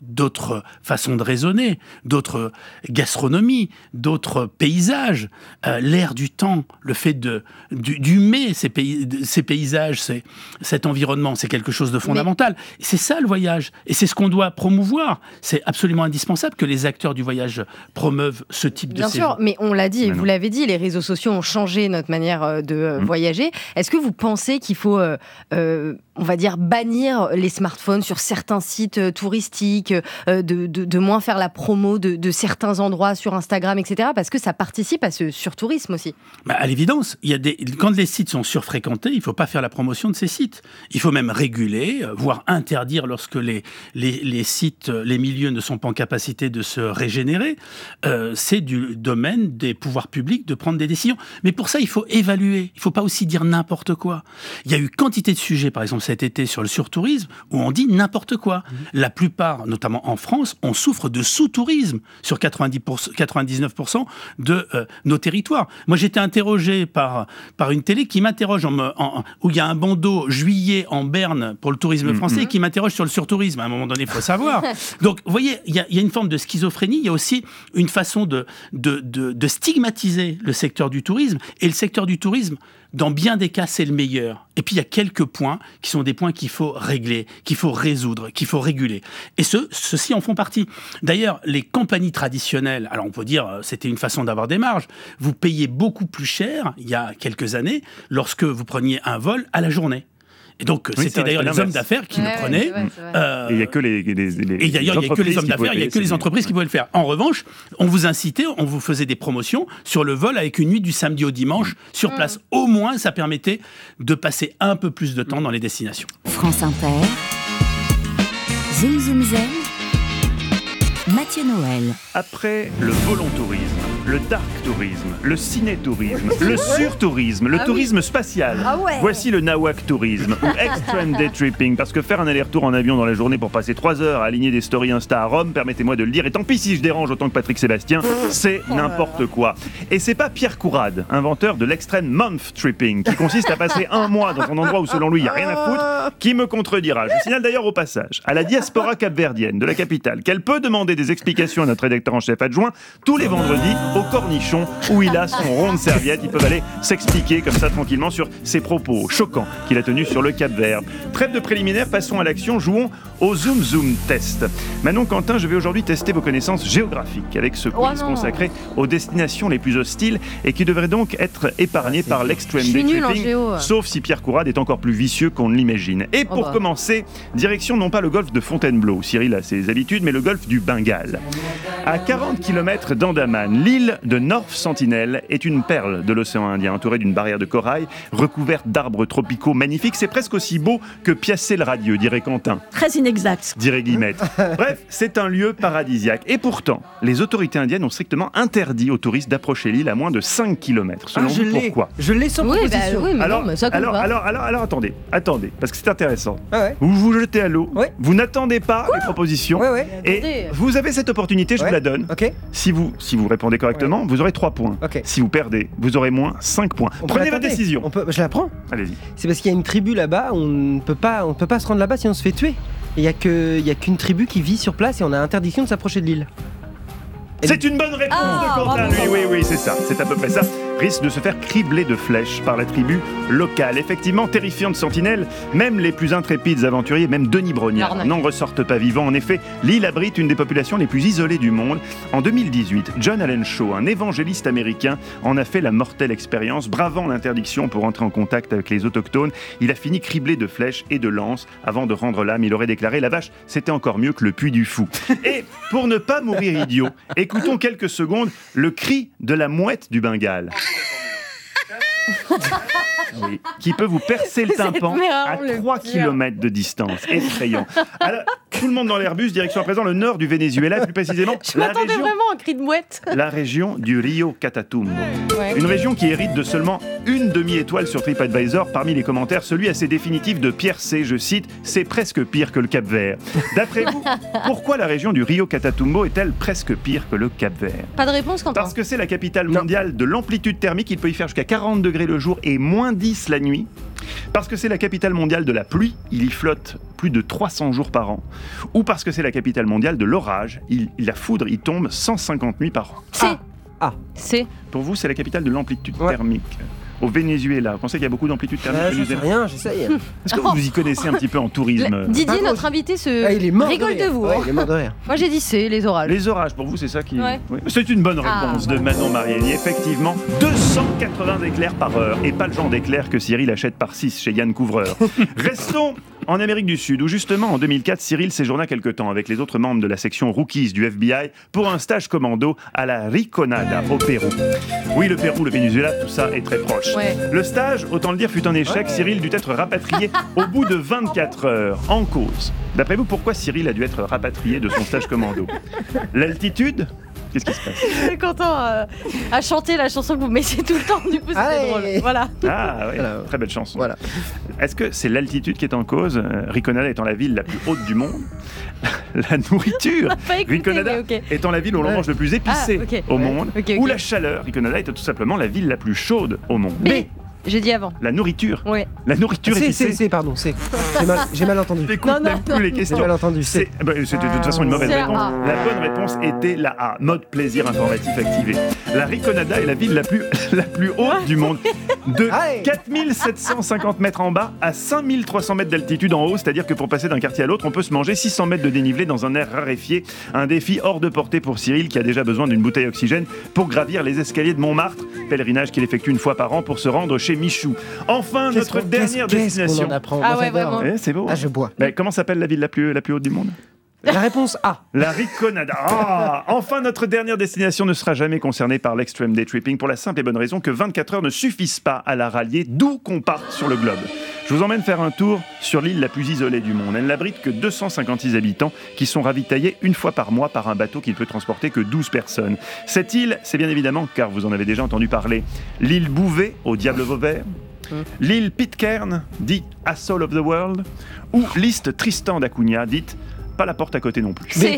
d'autres façons de raisonner, d'autres gastronomies, d'autres paysages. Euh, l'air du temps, le fait de, du, d'humer ces, pays, ces paysages, ces, cet environnement, c'est quelque chose de fondamental. Mais... c'est ça le voyage, et c'est ce qu'on doit promouvoir. C'est absolument indispensable que les acteurs du voyage promeuvent ce type Bien de sûr, séjour. mais on l'a dit, et Mais vous non. l'avez dit, les réseaux sociaux ont changé notre manière de euh, Mmh. voyager. Est-ce que vous pensez qu'il faut, euh, euh, on va dire, bannir les smartphones sur certains sites euh, touristiques, euh, de, de, de moins faire la promo de, de certains endroits sur Instagram, et cetera, parce que ça participe à ce surtourisme aussi. Bah, à l'évidence, il y a des... quand les sites sont surfréquentés, il ne faut pas faire la promotion de ces sites. Il faut même réguler, euh, voire interdire lorsque les, les, les sites, les milieux ne sont pas en capacité de se régénérer. Euh, c'est du domaine des pouvoirs publics de prendre des décisions. Mais pour ça, il faut évaluer. Il ne faut pas aussi dire n'importe quoi. Il y a eu quantité de sujets, par exemple cet été, sur le surtourisme, où on dit n'importe quoi. Mmh. La plupart, notamment en France, on souffre de sous-tourisme sur quatre-vingt-dix pour cent, quatre-vingt-dix-neuf pour cent de euh, nos territoires. Moi, j'étais interrogé par, par une télé qui m'interroge, en me, en, où il y a un bandeau juillet en Berne pour le tourisme mmh. français, qui m'interroge sur le surtourisme. À un moment donné, il faut savoir. Donc, vous voyez, il y, y a une forme de schizophrénie. Il y a aussi une façon de, de, de, de stigmatiser le secteur du tourisme. Et le secteur du tourisme, dans bien des cas, c'est le meilleur. Et puis, il y a quelques points qui sont des points qu'il faut régler, qu'il faut résoudre, qu'il faut réguler. Et ce, ceux-ci en font partie. D'ailleurs, les compagnies traditionnelles, alors on peut dire euh, c'était une façon d'avoir des marges, vous payez beaucoup plus cher, il y a quelques années, lorsque vous preniez un vol à la journée. Et donc, oui, c'était d'ailleurs les hommes d'affaires qui ouais, le prenaient. Ouais, euh, et il n'y a que les, les, les Et d'ailleurs, il n'y a que les hommes d'affaires, il n'y a que les entreprises qui pouvaient le faire. En revanche, on vous incitait, on vous faisait des promotions sur le vol avec une nuit du samedi au dimanche mmh. sur place. Mmh. Au moins, ça permettait de passer un peu plus de temps dans les destinations. France Inter, Zoom Zoom Zen, Mathieu Noël. Après le volontourisme, le dark tourisme, le ciné-tourisme, le surtourisme, le ah tourisme oui. spatial. Ah ouais. Voici le nawak tourisme ou extreme day tripping. Parce que faire un aller-retour en avion dans la journée pour passer trois heures à aligner des stories Insta à Rome, permettez-moi de le dire, et tant pis si je dérange autant que Patrick Sébastien, c'est n'importe quoi. Et c'est pas Pierre Courade, inventeur de l'extreme month tripping, qui consiste à passer un mois dans un endroit où selon lui il n'y a rien à foutre, qui me contredira. Je signale d'ailleurs au passage à la diaspora capverdienne de la capitale qu'elle peut demander des explications à notre rédacteur en chef adjoint tous les vendredis au Cornichon où il a son rond de serviette. Ils peuvent aller s'expliquer comme ça tranquillement sur ses propos choquants qu'il a tenus sur le Cap-Vert. Trêve de préliminaire, passons à l'action, jouons au Zoom Zoom Test. Manon Quentin, je vais aujourd'hui tester vos connaissances géographiques avec ce quiz oh consacré aux destinations les plus hostiles et qui devrait donc être épargné ah, par l'extreme day tripping, sauf si Pierre Courade est encore plus vicieux qu'on ne l'imagine. Et pour oh bah. commencer, direction non pas le golfe de Fontainebleau, Cyril a ses habitudes, mais le golfe du Bengale. À quarante kilomètres d'Andaman, l'île de North Sentinel est une perle de l'océan Indien, entourée d'une barrière de corail, recouverte d'arbres tropicaux magnifiques. C'est presque aussi beau que Piacé le radieux, dirait Quentin. Très inexact. Dirait Guillemette. Bref, c'est un lieu paradisiaque. Et pourtant, les autorités indiennes ont strictement interdit aux touristes d'approcher l'île à moins de cinq kilomètres. Selon ah, je vous, l'ai. pourquoi ? Je l'ai sans oui, proposition. Bah, oui, mais alors, non, mais ça compte alors, pas. alors, alors, alors, attendez, attendez, parce que c'est intéressant. Ah ouais. Vous vous jetez à l'eau, ouais. vous n'attendez pas ouais. les propositions, ouais, ouais. et vous avez cette opportunité, je ouais. vous la donne. Okay. Si vous, si vous répondez correctement, ouais. vous aurez trois points. Okay. Si vous perdez, vous aurez moins cinq points. On Prenez votre décision. On peut, je la prends. Allez-y. C'est parce qu'il y a une tribu là-bas, on ne peut pas, on peut pas se rendre là-bas sinon on se fait tuer. Il y a que, il y a qu'une tribu qui vit sur place et on a interdiction de s'approcher de l'île. Et c'est une bonne réponse ah, de Quentin. Oui, oui, oui, c'est ça. C'est à peu près ça. Risque de se faire cribler de flèches par la tribu locale. Effectivement, terrifiante sentinelle, même les plus intrépides aventuriers, même Denis Brognard, n'en ressortent pas vivants. En effet, l'île abrite une des populations les plus isolées du monde. En deux mille dix-huit, John Allen Shaw, un évangéliste américain, en a fait la mortelle expérience. Bravant l'interdiction pour entrer en contact avec les autochtones, il a fini criblé de flèches et de lances. Avant de rendre l'âme, il aurait déclaré « La vache, c'était encore mieux que le puits du fou ». Et pour ne pas mourir idiot, écoutons quelques secondes le cri de la mouette du Bengale. Oui, qui peut vous percer le tympan à trois kilomètres de distance. Effrayant. Alors, tout le monde dans l'Airbus, direction à présent le nord du Venezuela, plus précisément Je la m'attendais région, vraiment à un cri de mouette. la région du Rio Catatumbo. Ouais. Une région qui hérite de seulement une demi-étoile sur TripAdvisor. Parmi les commentaires, celui assez définitif de Pierre C. Je cite, « C'est presque pire que le Cap-Vert ». D'après vous, pourquoi la région du Rio Catatumbo est-elle presque pire que le Cap-Vert ? Pas de réponse, Quentin. Parce que c'est la capitale mondiale non. de l'amplitude thermique. Il peut y faire jusqu'à quarante degrés le jour et moins dix la nuit. Parce que c'est la capitale mondiale de la pluie. Il y flotte plus plus de trois cents jours par an, ou parce que c'est la capitale mondiale de l'orage, il, la foudre y tombe cent cinquante nuits par an. C'est. Ah. C'est. Pour vous, c'est la capitale de l'amplitude Ouais. thermique. Au Venezuela, vous pensez qu'il y a beaucoup d'amplitude thermique Euh, au je sais Venezuela? rien, j'essaye. Est-ce que vous y connaissez un petit peu en tourisme? Le- Didier, Pas notre trop. invité, se Ah, il est mort rigole de, de rire. vous. Ouais, hein. il est mort de rire. Moi, j'ai dit c'est les orages. Les orages, pour vous, c'est ça qui... Ouais. Oui. C'est une bonne Ah, réponse de bon. Manon Mariani. Effectivement, deux cent quatre-vingts éclairs par heure. Et pas le genre d'éclairs que Cyril achète par six chez Yann Couvreur. Restons en Amérique du Sud, où justement, en deux mille quatre, Cyril séjourna quelque temps avec les autres membres de la section Rookies du F B I pour un stage commando à la Riconada, au Pérou. Oui, le Pérou, le Venezuela, tout ça est très proche. Ouais. Le stage, autant le dire, fut un échec. Cyril dut être rapatrié au bout de vingt-quatre heures. En cause. D'après vous, pourquoi Cyril a dû être rapatrié de son stage commando? L'altitude? Qu'est-ce qui se passe? Je suis content euh, à chanter la chanson que vous mettez tout le temps, du coup, c'était Allez. drôle. Voilà. Ah oui, Voilà. très belle chanson. Voilà. Est-ce que c'est l'altitude qui est en cause? euh, Riconada étant la ville la plus haute du monde. La nourriture. Pas écouté, Riconada mais ok. étant la ville où l'on mange le plus épicé Ah, ok. au Ouais. monde. Ok, ok. Ou la chaleur. Riconada est tout simplement la ville la plus chaude au monde. B. J'ai dit avant. La nourriture. Ouais. La nourriture C'est, épicée. c'est, c'est, pardon, c'est. J'ai mal, j'ai mal entendu. T'écoutes Non, non, même plus les J'ai questions. mal entendu. C'est- C'est. bah, C'était de toute façon une mauvaise C'est la réponse. A. La bonne réponse était la A. Mode plaisir informatif activé. La Riconada est la ville la plus, la plus haute du monde. De Aïe. quatre mille sept cent cinquante mètres en bas à cinq mille trois cents mètres d'altitude en haut. C'est-à-dire que pour passer d'un quartier à l'autre, on peut se manger six cents mètres de dénivelé dans un air raréfié. Un défi hors de portée pour Cyril qui a déjà besoin d'une bouteille d'oxygène pour gravir les escaliers de Montmartre. Pèlerinage qu'il effectue une fois par an pour se rendre chez Michou. Enfin, Qu'est-ce notre qu'on- dernière qu'est-ce- destination. Qu'est-ce qu'on en apprend? Ah Moi, ouais, j'adore. vraiment. Eh, c'est beau. Ah, je bois. Mais comment s'appelle la ville la plus, la plus haute du monde? La réponse A. La Riconada. Ah, enfin, notre dernière destination ne sera jamais concernée par l'extreme day tripping pour la simple et bonne raison que vingt-quatre heures ne suffisent pas à la rallier, d'où qu'on parte sur le globe. Je vous emmène faire un tour sur l'île la plus isolée du monde. Elle n'abrite que deux cent cinquante-six habitants qui sont ravitaillés une fois par mois par un bateau qui ne peut transporter que douze personnes. Cette île, c'est bien évidemment, car vous en avez déjà entendu parler, l'île Bouvet au Diable Vauvert, l'île Pitcairn, dite Asshole of the World, ou l'île Tristan d'Acunha, dite pas la porte à côté non plus. C'est.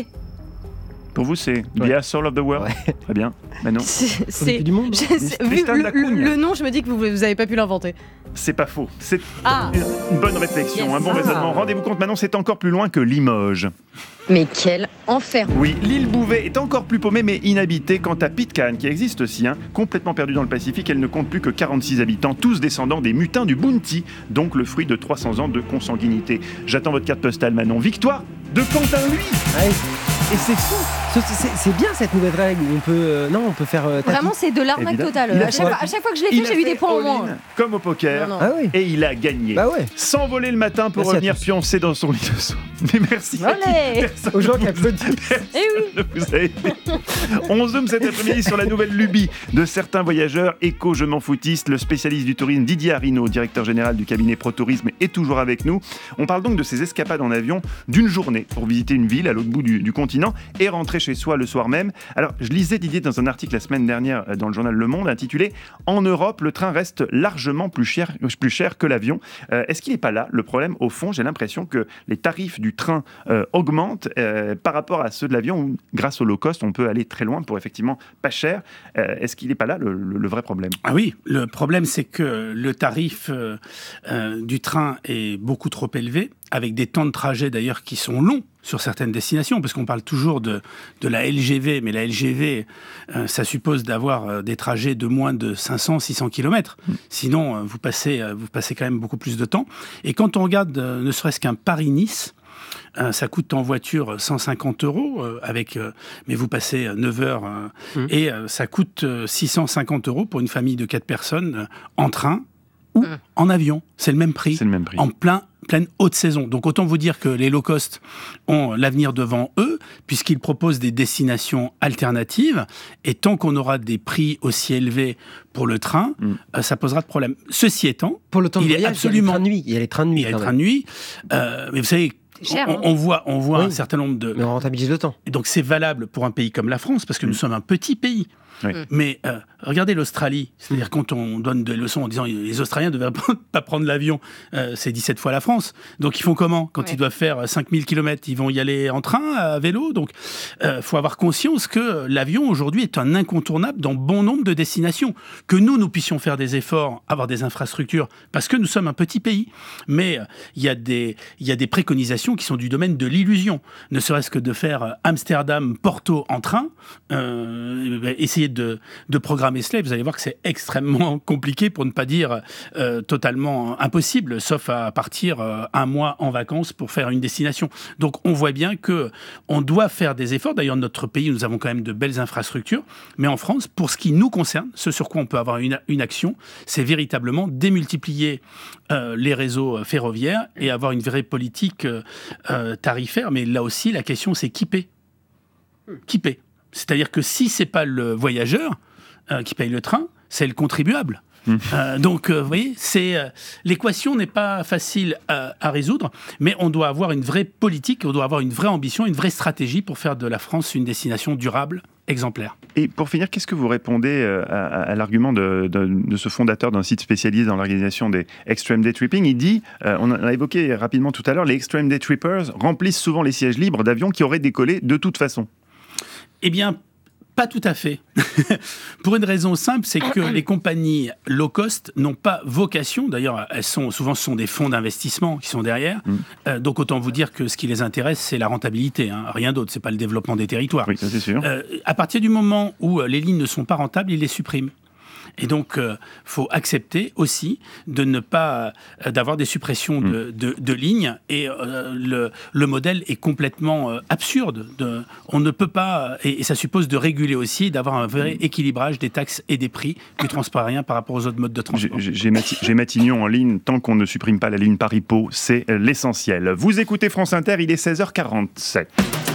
Pour vous, c'est Ouais. The Asshole of the World? Très bien. Mais non, C'est. Au c'est- bout du monde. je sais- Vu Tristan le, d'Acunha. le- le nom, je me dis que vous, vous avez pas pu l'inventer. c'est pas faux. C'est Ah. une, une bonne réflexion, Yes. un bon Ah. raisonnement. Rendez-vous compte, maintenant, c'est encore plus loin que Limoges. Mais quel enfer. Oui, l'île Bouvet est encore plus paumée mais inhabitée. Quant à Pitcairn, qui existe aussi, hein, complètement perdue dans le Pacifique, elle ne compte plus que quarante-six habitants, tous descendants des mutins du Bounty, donc le fruit de trois cents ans de consanguinité. J'attends votre carte postale, Manon. Victoire de Quentin, lui. Ouais. Et c'est fou. C'est, c'est- c'est bien cette nouvelle règle où on peut. euh, non, on peut faire. euh, tapis. Vraiment, c'est de l'arnaque Évidemment. totale. Il a À fait- chaque, fois, à chaque fois que je l'ai Il fait, a j'ai eu fait des points en all-in, moins. comme au poker. Non, non. Ah oui. Et il a gagné. Bah ouais. S'envoler le matin pour Merci à revenir tous. pioncer dans son lit de soie. Mais merci à qui Allez. personne Aux gens qui applaudissent. Eh oui. ne vous a aidé. On zoome cet après-midi sur la nouvelle lubie de certains voyageurs éco-je m'en foutistes. Le spécialiste du tourisme Didier Arino, directeur général du cabinet Pro Tourisme, est toujours avec nous. On parle donc de ces escapades en avion d'une journée pour visiter une ville à l'autre bout du, du continent et rentrer chez soi le soir même. Alors, je lisais Didier dans un article la semaine dernière euh, dans le journal Le Monde intitulé « En Europe, le train reste largement plus cher, plus cher que l'avion euh, ». Est-ce qu'il n'est pas là le problème? Au fond, j'ai l'impression que les tarifs du train euh, augmentent euh, par rapport à ceux de l'avion où, grâce au low cost, on peut aller très loin pour effectivement pas cher. Euh, Est-ce qu'il n'est pas là le, le- le vrai problème? Ah oui, le problème c'est que le tarif euh, euh, du train est beaucoup trop élevé, avec des temps de trajet d'ailleurs qui sont longs sur certaines destinations, parce qu'on parle toujours de, de la L G V, mais la L G V, euh, ça suppose d'avoir euh, des trajets de moins de cinq cents à six cents kilomètres. Sinon, euh, vous, passez, euh, vous passez quand même beaucoup plus de temps. Et quand on regarde euh, ne serait-ce qu'un Paris-Nice, Euh, ça coûte en voiture cent cinquante euros, euh, avec, euh, mais vous passez euh, neuf heures, euh, Mmh. et euh, ça coûte euh, six cent cinquante euros pour une famille de quatre personnes euh, en train ou Mmh. en avion. C'est le même prix, C'est le même prix. en plein, pleine haute saison. Donc autant vous dire que les low cost ont l'avenir devant eux, puisqu'ils proposent des destinations alternatives, et tant qu'on aura des prix aussi élevés pour le train, Mmh. euh, ça posera de problème. Ceci étant, Pour le temps de Il est voyage, absolument- il y a les trains de nuit. Il y a les trains de nuit. il y a quand le même. train de nuit, euh, mais vous savez, C'est cher, on, hein. on voit, on voit Oui. un certain nombre de... Mais on rentabilise le temps. Et donc c'est valable pour un pays comme la France, parce que nous sommes un petit pays. Oui. Mais euh, regardez l'Australie. C'est-à-dire quand on donne des leçons en disant les Australiens ne devraient pas prendre l'avion, euh, c'est dix-sept fois la France. Donc ils font comment quand Ouais. ils doivent faire cinq mille kilomètres? Ils vont y aller en train, à vélo. Donc il euh, faut avoir conscience que l'avion aujourd'hui est un incontournable dans bon nombre de destinations. Que nous, nous puissions faire des efforts, avoir des infrastructures, parce que nous sommes un petit pays. Mais il y a des, il y a des préconisations qui sont du domaine de l'illusion. Ne serait-ce que de faire Amsterdam-Porto en train, euh, essayer de, de programmer cela, vous allez voir que c'est extrêmement compliqué, pour ne pas dire euh, totalement impossible, sauf à partir euh, un mois en vacances pour faire une destination. Donc on voit bien que on doit faire des efforts. D'ailleurs, dans notre pays, nous avons quand même de belles infrastructures. Mais en France, pour ce qui nous concerne, ce sur quoi on peut avoir une, une action, c'est véritablement démultiplier euh, les réseaux ferroviaires et avoir une vraie politique euh, euh, tarifaire. Mais là aussi, la question, c'est qui paie ? Qui paie ? C'est-à-dire que si c'est pas le voyageur euh, qui paye le train, c'est le contribuable. Euh, donc, euh, vous voyez, c'est, euh, l'équation n'est pas facile à, à résoudre, mais on doit avoir une vraie politique, on doit avoir une vraie ambition, une vraie stratégie pour faire de la France une destination durable, exemplaire. Et pour finir, qu'est-ce que vous répondez euh, à, à l'argument de, de, de ce fondateur d'un site spécialisé dans l'organisation des Extreme Day Tripping? Il dit, euh, on a évoqué rapidement tout à l'heure, les Extreme Day Trippers remplissent souvent les sièges libres d'avions qui auraient décollé de toute façon. Eh bien, pas tout à fait. Pour une raison simple, c'est que les compagnies low cost n'ont pas vocation, d'ailleurs, elles sont, souvent ce sont des fonds d'investissement qui sont derrière, mmh. euh, donc autant vous dire que ce qui les intéresse, c'est la rentabilité, hein, rien d'autre, c'est pas le développement des territoires. Oui, ça c'est sûr. Euh, à partir du moment où les lignes ne sont pas rentables, ils les suppriment. Et donc, il euh, faut accepter aussi de ne pas euh, d'avoir des suppressions de, de, de lignes. Et euh, le, le modèle est complètement euh, absurde. De, on ne peut pas, et, et ça suppose de réguler aussi, d'avoir un vrai équilibrage des taxes et des prix du transport aérien par rapport aux autres modes de transport. J'ai, j'ai, Mati- j'ai Matignon en ligne. Tant qu'on ne supprime pas la ligne Paris-Pau, c'est l'essentiel. Vous écoutez France Inter, il est seize heures quarante-sept.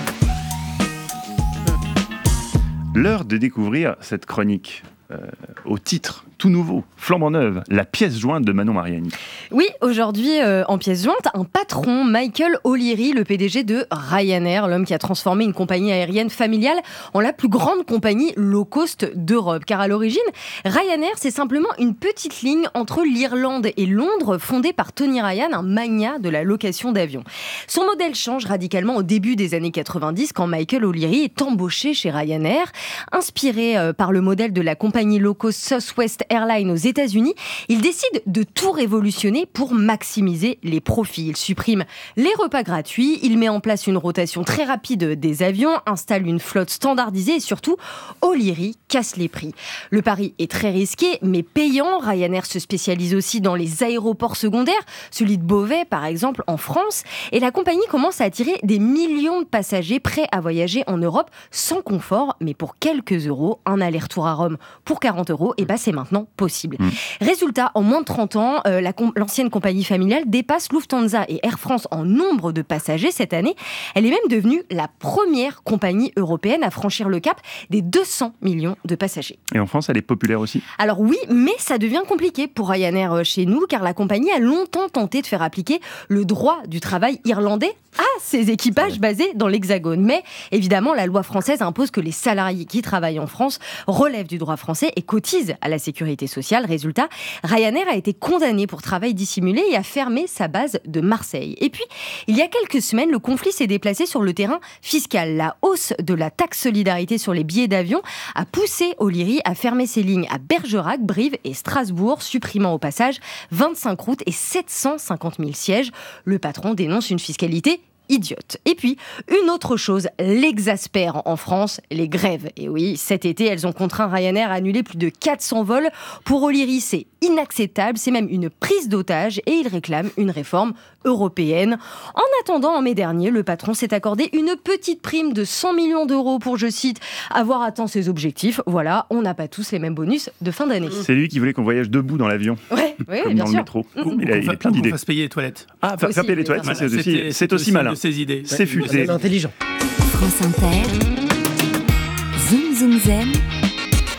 L'heure de découvrir cette chronique. Euh, au titre tout nouveau, flambant neuve, la pièce jointe de Manon Mariani. Oui, aujourd'hui, euh, en pièce jointe, un patron, Michael O'Leary, le P D G de Ryanair, l'homme qui a transformé une compagnie aérienne familiale en la plus grande compagnie low cost d'Europe. Car à l'origine, Ryanair, c'est simplement une petite ligne entre l'Irlande et Londres, fondée par Tony Ryan, un magnat de la location d'avions. Son modèle change radicalement au début des années quatre-vingt-dix, quand Michael O'Leary est embauché chez Ryanair. Inspiré euh, par le modèle de la compagnie low cost Southwest Airlines aux États-Unis, il décide de tout révolutionner pour maximiser les profits. Il supprime les repas gratuits, il met en place une rotation très rapide des avions, installe une flotte standardisée et surtout, O'Leary casse les prix. Le pari est très risqué, mais payant. Ryanair se spécialise aussi dans les aéroports secondaires, celui de Beauvais par exemple en France, et la compagnie commence à attirer des millions de passagers prêts à voyager en Europe sans confort, mais pour quelques euros. Un aller-retour à Rome pour quarante euros, et bah c'est maintenant possible. Mmh. Résultat, en moins de trente ans, euh, la com- l'ancienne compagnie familiale dépasse Lufthansa et Air France en nombre de passagers cette année. Elle est même devenue la première compagnie européenne à franchir le cap des deux cents millions de passagers. Et en France, elle est populaire aussi ? Alors oui, mais ça devient compliqué pour Ryanair chez nous, car la compagnie a longtemps tenté de faire appliquer le droit du travail irlandais à ses équipages basés dans l'Hexagone. Mais évidemment, la loi française impose que les salariés qui travaillent en France relèvent du droit français et cotisent à la sécurité sociale. Résultat, Ryanair a été condamné pour travail dissimulé et a fermé sa base de Marseille. Et puis, il y a quelques semaines, le conflit s'est déplacé sur le terrain fiscal. La hausse de la taxe solidarité sur les billets d'avion a poussé O'Leary à fermer ses lignes à Bergerac, Brive et Strasbourg, supprimant au passage vingt-cinq routes et sept cent cinquante mille sièges. Le patron dénonce une fiscalité idiote. Et puis, une autre chose l'exaspère en France, les grèves. Et oui, cet été, elles ont contraint Ryanair à annuler plus de quatre cents vols. Pour O'Leary, c'est inacceptable, c'est même une prise d'otage et il réclame une réforme européenne. En attendant, en mai dernier, le patron s'est accordé une petite prime de cent millions d'euros pour, je cite, avoir atteint ses objectifs. Voilà, on n'a pas tous les mêmes bonus de fin d'année. C'est lui qui voulait qu'on voyage debout dans l'avion. Ouais, oui, comme bien dans sûr. le métro. Ou, il, a, il a plein d'idées. On fasse payer les toilettes. Ah, faire, faire payer les toilettes, ça, c'est aussi, c'est c'est aussi malin. De ses idées. C'est futé. C'est intelligent. France Inter, Zoom Zoom Zen,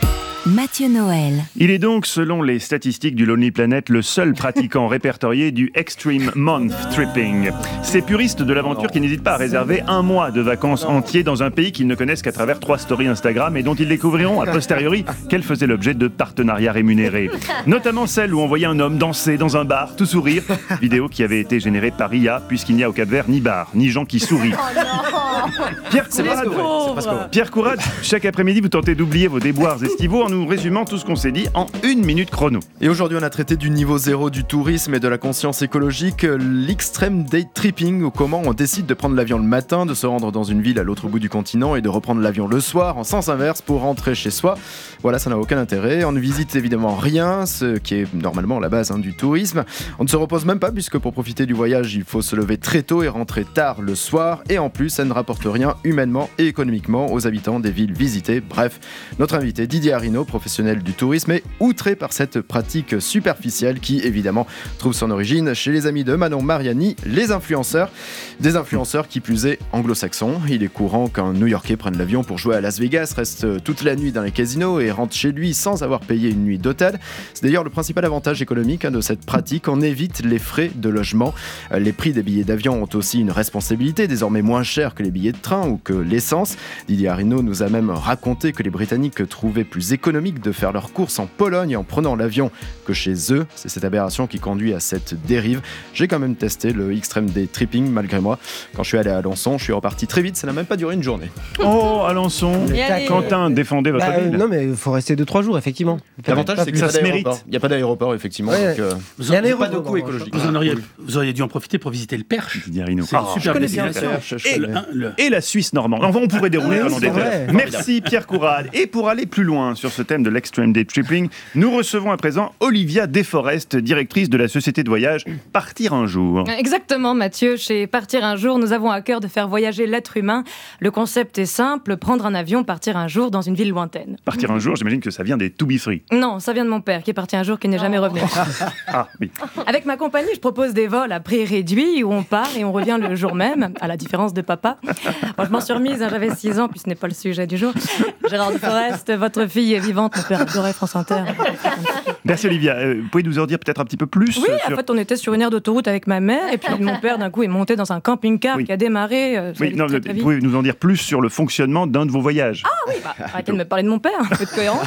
Mathieu Noël. Il est donc, selon les statistiques du Lonely Planet, le seul pratiquant répertorié du Extreme Month Tripping. Ces puristes de l'aventure qui n'hésitent pas à réserver un mois de vacances entiers dans un pays qu'ils ne connaissent qu'à travers trois stories Instagram et dont ils découvriront a posteriori qu'elles faisaient l'objet de partenariats rémunérés. Notamment celle où on voyait un homme danser dans un bar, tout sourire. Vidéo qui avait été générée par I A, puisqu'il n'y a au Cap-Vert ni bar, ni gens qui sourient. Pierre Courade, Pierre Courade, chaque après-midi, vous tentez d'oublier vos déboires estivaux en nous résumant tout ce qu'on s'est dit en une minute chrono. Et aujourd'hui, on a traité du niveau zéro du tourisme et de la conscience écologique, l'extreme day tripping, ou comment on décide de prendre l'avion le matin, de se rendre dans une ville à l'autre bout du continent et de reprendre l'avion le soir en sens inverse pour rentrer chez soi. Voilà, ça n'a aucun intérêt. On ne visite évidemment rien, ce qui est normalement la base hein, du tourisme. On ne se repose même pas, puisque pour profiter du voyage, il faut se lever très tôt et rentrer tard le soir. Et en plus, ça ne rapporte rien humainement et économiquement aux habitants des villes visitées. Bref, notre invité Didier Arinaud, professionnel du tourisme, est outré par cette pratique superficielle qui, évidemment, trouve son origine chez les amis de Manon Mariani, les influenceurs. Des influenceurs qui plus est anglo-saxons. Il est courant qu'un New-Yorkais prenne l'avion pour jouer à Las Vegas, reste toute la nuit dans les casinos et rentre chez lui sans avoir payé une nuit d'hôtel. C'est d'ailleurs le principal avantage économique hein, de cette pratique. On évite les frais de logement. Les prix des billets d'avion ont aussi une responsabilité, désormais moins chers que les billets de train ou que l'essence. Didier Arinaud nous a même raconté que les Britanniques trouvaient plus économique de faire leurs courses en Pologne en prenant l'avion que chez eux. C'est cette aberration qui conduit à cette dérive. J'ai quand même testé le Extreme Day Tripping malgré moi. Quand je suis allé à Alençon, je suis reparti très vite. Ça n'a même pas duré une journée. Oh, Alençon, Quentin, défendez votre bah, ville. Euh, non, mais il faut rester deux trois jours, effectivement. L'avantage, c'est que ça se mérite. Il n'y a pas d'aéroport, effectivement. Ouais. Donc, euh, Vous en- il n'y a pas pas de coût écologique. Vous, en auriez, vous auriez dû en profiter pour visiter le Perche. Didier Arinaud. C'est une Ah, super je connais bien destination. ça. Et, Le- hein, le- et la Suisse normande. Enfin, on pourrait dérouler Oui, pendant c'est des vrai. heures. Merci Pierre Courade. Et pour aller plus loin sur ce thème de l'Extreme Day Tripping, nous recevons à présent Olivia Desforest, directrice de la société de voyage Partir un jour. Exactement, Mathieu. Chez Partir un jour, nous avons à cœur de faire voyager l'être humain. Le concept est simple, prendre un avion, partir un jour dans une ville lointaine. Partir un jour, j'imagine que ça vient des To Be Free. Non, ça vient de mon père, qui est parti un jour, qui n'est jamais revenu. Ah oui. Avec ma compagnie, je propose des vols à prix réduit, où on part et on revient le jour même, à la différence de papa. Bon, je m'en suis remise, hein, j'avais six ans, puis ce n'est pas le sujet du jour. Gérard Desforest, votre fille est vivante, mon père adorait France Inter. Merci Olivia. Euh, vous pouvez nous en dire peut-être un petit peu plus Oui, euh, en sur... fait, on était sur une aire d'autoroute avec ma mère, et puis mon père, d'un coup, est monté dans un camping-car Oui. qui a démarré. euh, ça Oui, allait non, très, vous très vite. pouvez nous en dire plus sur le fonctionnement d'un de vos voyages. Ah oui, bah, arrêtez de me parler de mon père, un peu de cohérence.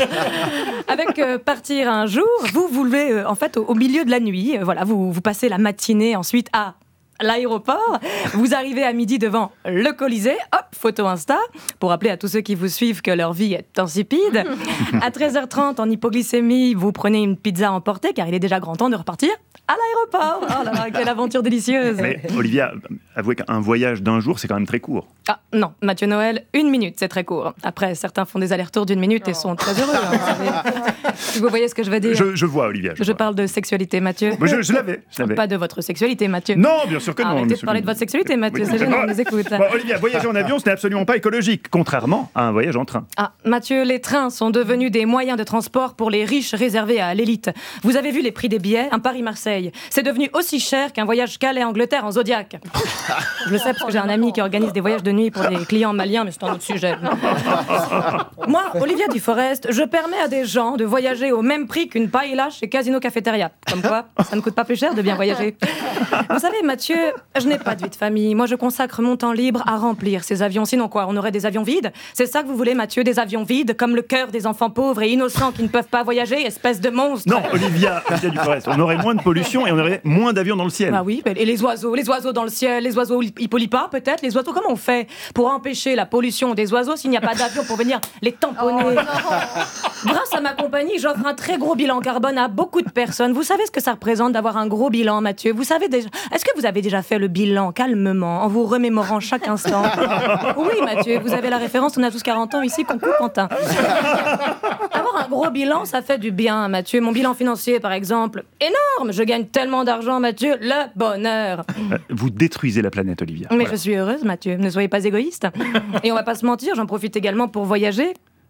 Avec euh, Partir un jour, vous vous levez euh, en fait au, au milieu de la nuit. Euh, voilà, vous, vous passez la matinée ensuite à l'aéroport. Vous arrivez à midi devant le Colisée. Hop, photo Insta. Pour rappeler à tous ceux qui vous suivent que leur vie est insipide. À treize heures trente, en hypoglycémie, vous prenez une pizza emportée car il est déjà grand temps de repartir à l'aéroport. Oh là là, quelle aventure délicieuse. Mais Olivia, avouez qu'un voyage d'un jour, c'est quand même très court. Ah non, Mathieu Noël, une minute, c'est très court. Après, certains font des allers-retours d'une minute et sont très heureux. hein, vous savez. Si vous voyez ce que je veux dire. Je, je vois, Olivia. Je, Je vois. parle de sexualité, Mathieu. Mais je, je l'avais. Je l'avais. Pas de votre sexualité, Mathieu. Non, bien sûr que non. Arrêtez de monsieur parler de Guillaume. votre sexualité, Mathieu. Oui. C'est gênant, on nous écoute. Bon, Olivia, voyager en avion, ce n'est absolument pas écologique, contrairement à un voyage en train. Ah, Mathieu, les trains sont devenus des moyens de transport pour les riches réservés à l'élite. Vous avez vu les prix des billets? Un Paris-Marseille, c'est devenu aussi cher qu'un voyage Calais-Angleterre en Zodiac. Je le sais parce que j'ai un ami qui organise des voyages de nuit pour des clients maliens, mais c'est un autre sujet. Moi, Olivia Desforest, je permets à des gens de voyager au même prix qu'une paella chez Casino Cafétéria. Comme quoi, ça ne coûte pas plus cher de bien voyager. Vous savez, Mathieu, je n'ai pas de vie de famille. Moi, je consacre mon temps libre à remplir ces avions. Sinon quoi, on aurait des avions vides? C'est ça que vous voulez, Mathieu? Des avions vides, comme le cœur des enfants pauvres et innocents qui ne peuvent pas voyager, espèce de monstre. Non, Olivia, Olivia Duforest, on aurait moins de pollution et on aurait moins d'avions dans le ciel. Ah oui, et les oiseaux, les oiseaux dans le ciel, les oiseaux hippolypas peut-être, les oiseaux, comment on fait pour empêcher la pollution des oiseaux s'il n'y a pas d'avion pour venir les tamponner? Grâce à ma compagnie, j'offre un très gros bilan carbone à beaucoup de personnes. Vous savez ce que ça représente d'avoir un gros bilan, Mathieu? Vous savez déjà... Est-ce que vous avez déjà fait le bilan calmement, en vous remémorant chaque instant? Oui, Mathieu, vous avez la référence, on a tous quarante ans ici, coucou Quentin. Avoir un gros bilan, ça fait du bien, Mathieu. Mon bilan financier, par exemple, énorme. Je gagne tellement d'argent, Mathieu, le bonheur. Euh, Vous détruisez la planète, Olivia. Mais Voilà. je suis heureuse, Mathieu. Ne soyez pas égoïste. Et on va pas se mentir, j'en profite également pour voyager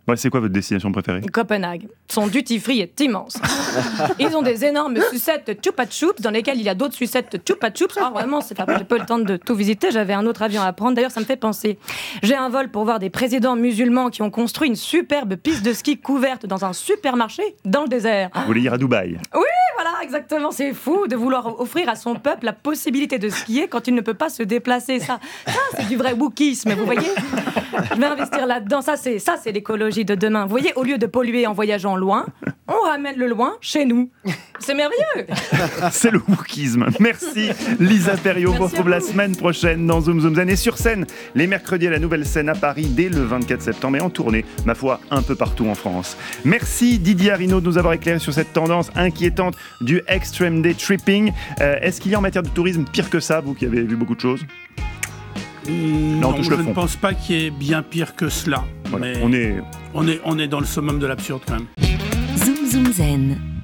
Ouais, c'est quoi votre destination préférée? Copenhague. Son duty free est immense. Ils ont des énormes sucettes chupa chups dans lesquelles il y a d'autres sucettes chupa chups. Ah, vraiment, c'est pas, j'ai pas eu le temps de tout visiter. J'avais un autre avion à prendre. D'ailleurs, ça me fait penser. J'ai un vol pour voir des présidents musulmans qui ont construit une superbe piste de ski couverte dans un supermarché dans le désert. Vous voulez dire à Dubaï? Oui, voilà, exactement. C'est fou de vouloir offrir à son peuple la possibilité de skier quand il ne peut pas se déplacer. Ça, ça c'est du vrai wokisme, vous voyez. Je vais investir là-dedans. Ça, c'est, ça, c'est l'écologie de demain. Vous voyez, au lieu de polluer en voyageant loin, on ramène le loin chez nous. C'est merveilleux. C'est le wokisme. Merci Lisa Perriot. Merci On se retrouve la semaine prochaine dans Zoom Zoom Zen et sur scène les mercredis à la Nouvelle Scène à Paris dès le vingt-quatre septembre et en tournée, ma foi, un peu partout en France. Merci Didier Arinaud de nous avoir éclairé sur cette tendance inquiétante du Extreme Day Tripping. Euh, est-ce qu'il y a en matière de tourisme pire que ça, vous qui avez vu beaucoup de choses? Mmh, Là, on non, touche je le ne fond. pense pas qu'il y ait bien pire que cela. Voilà, Mais on est... on est, on est dans le summum de l'absurde quand même. Zoom Zoom Zen.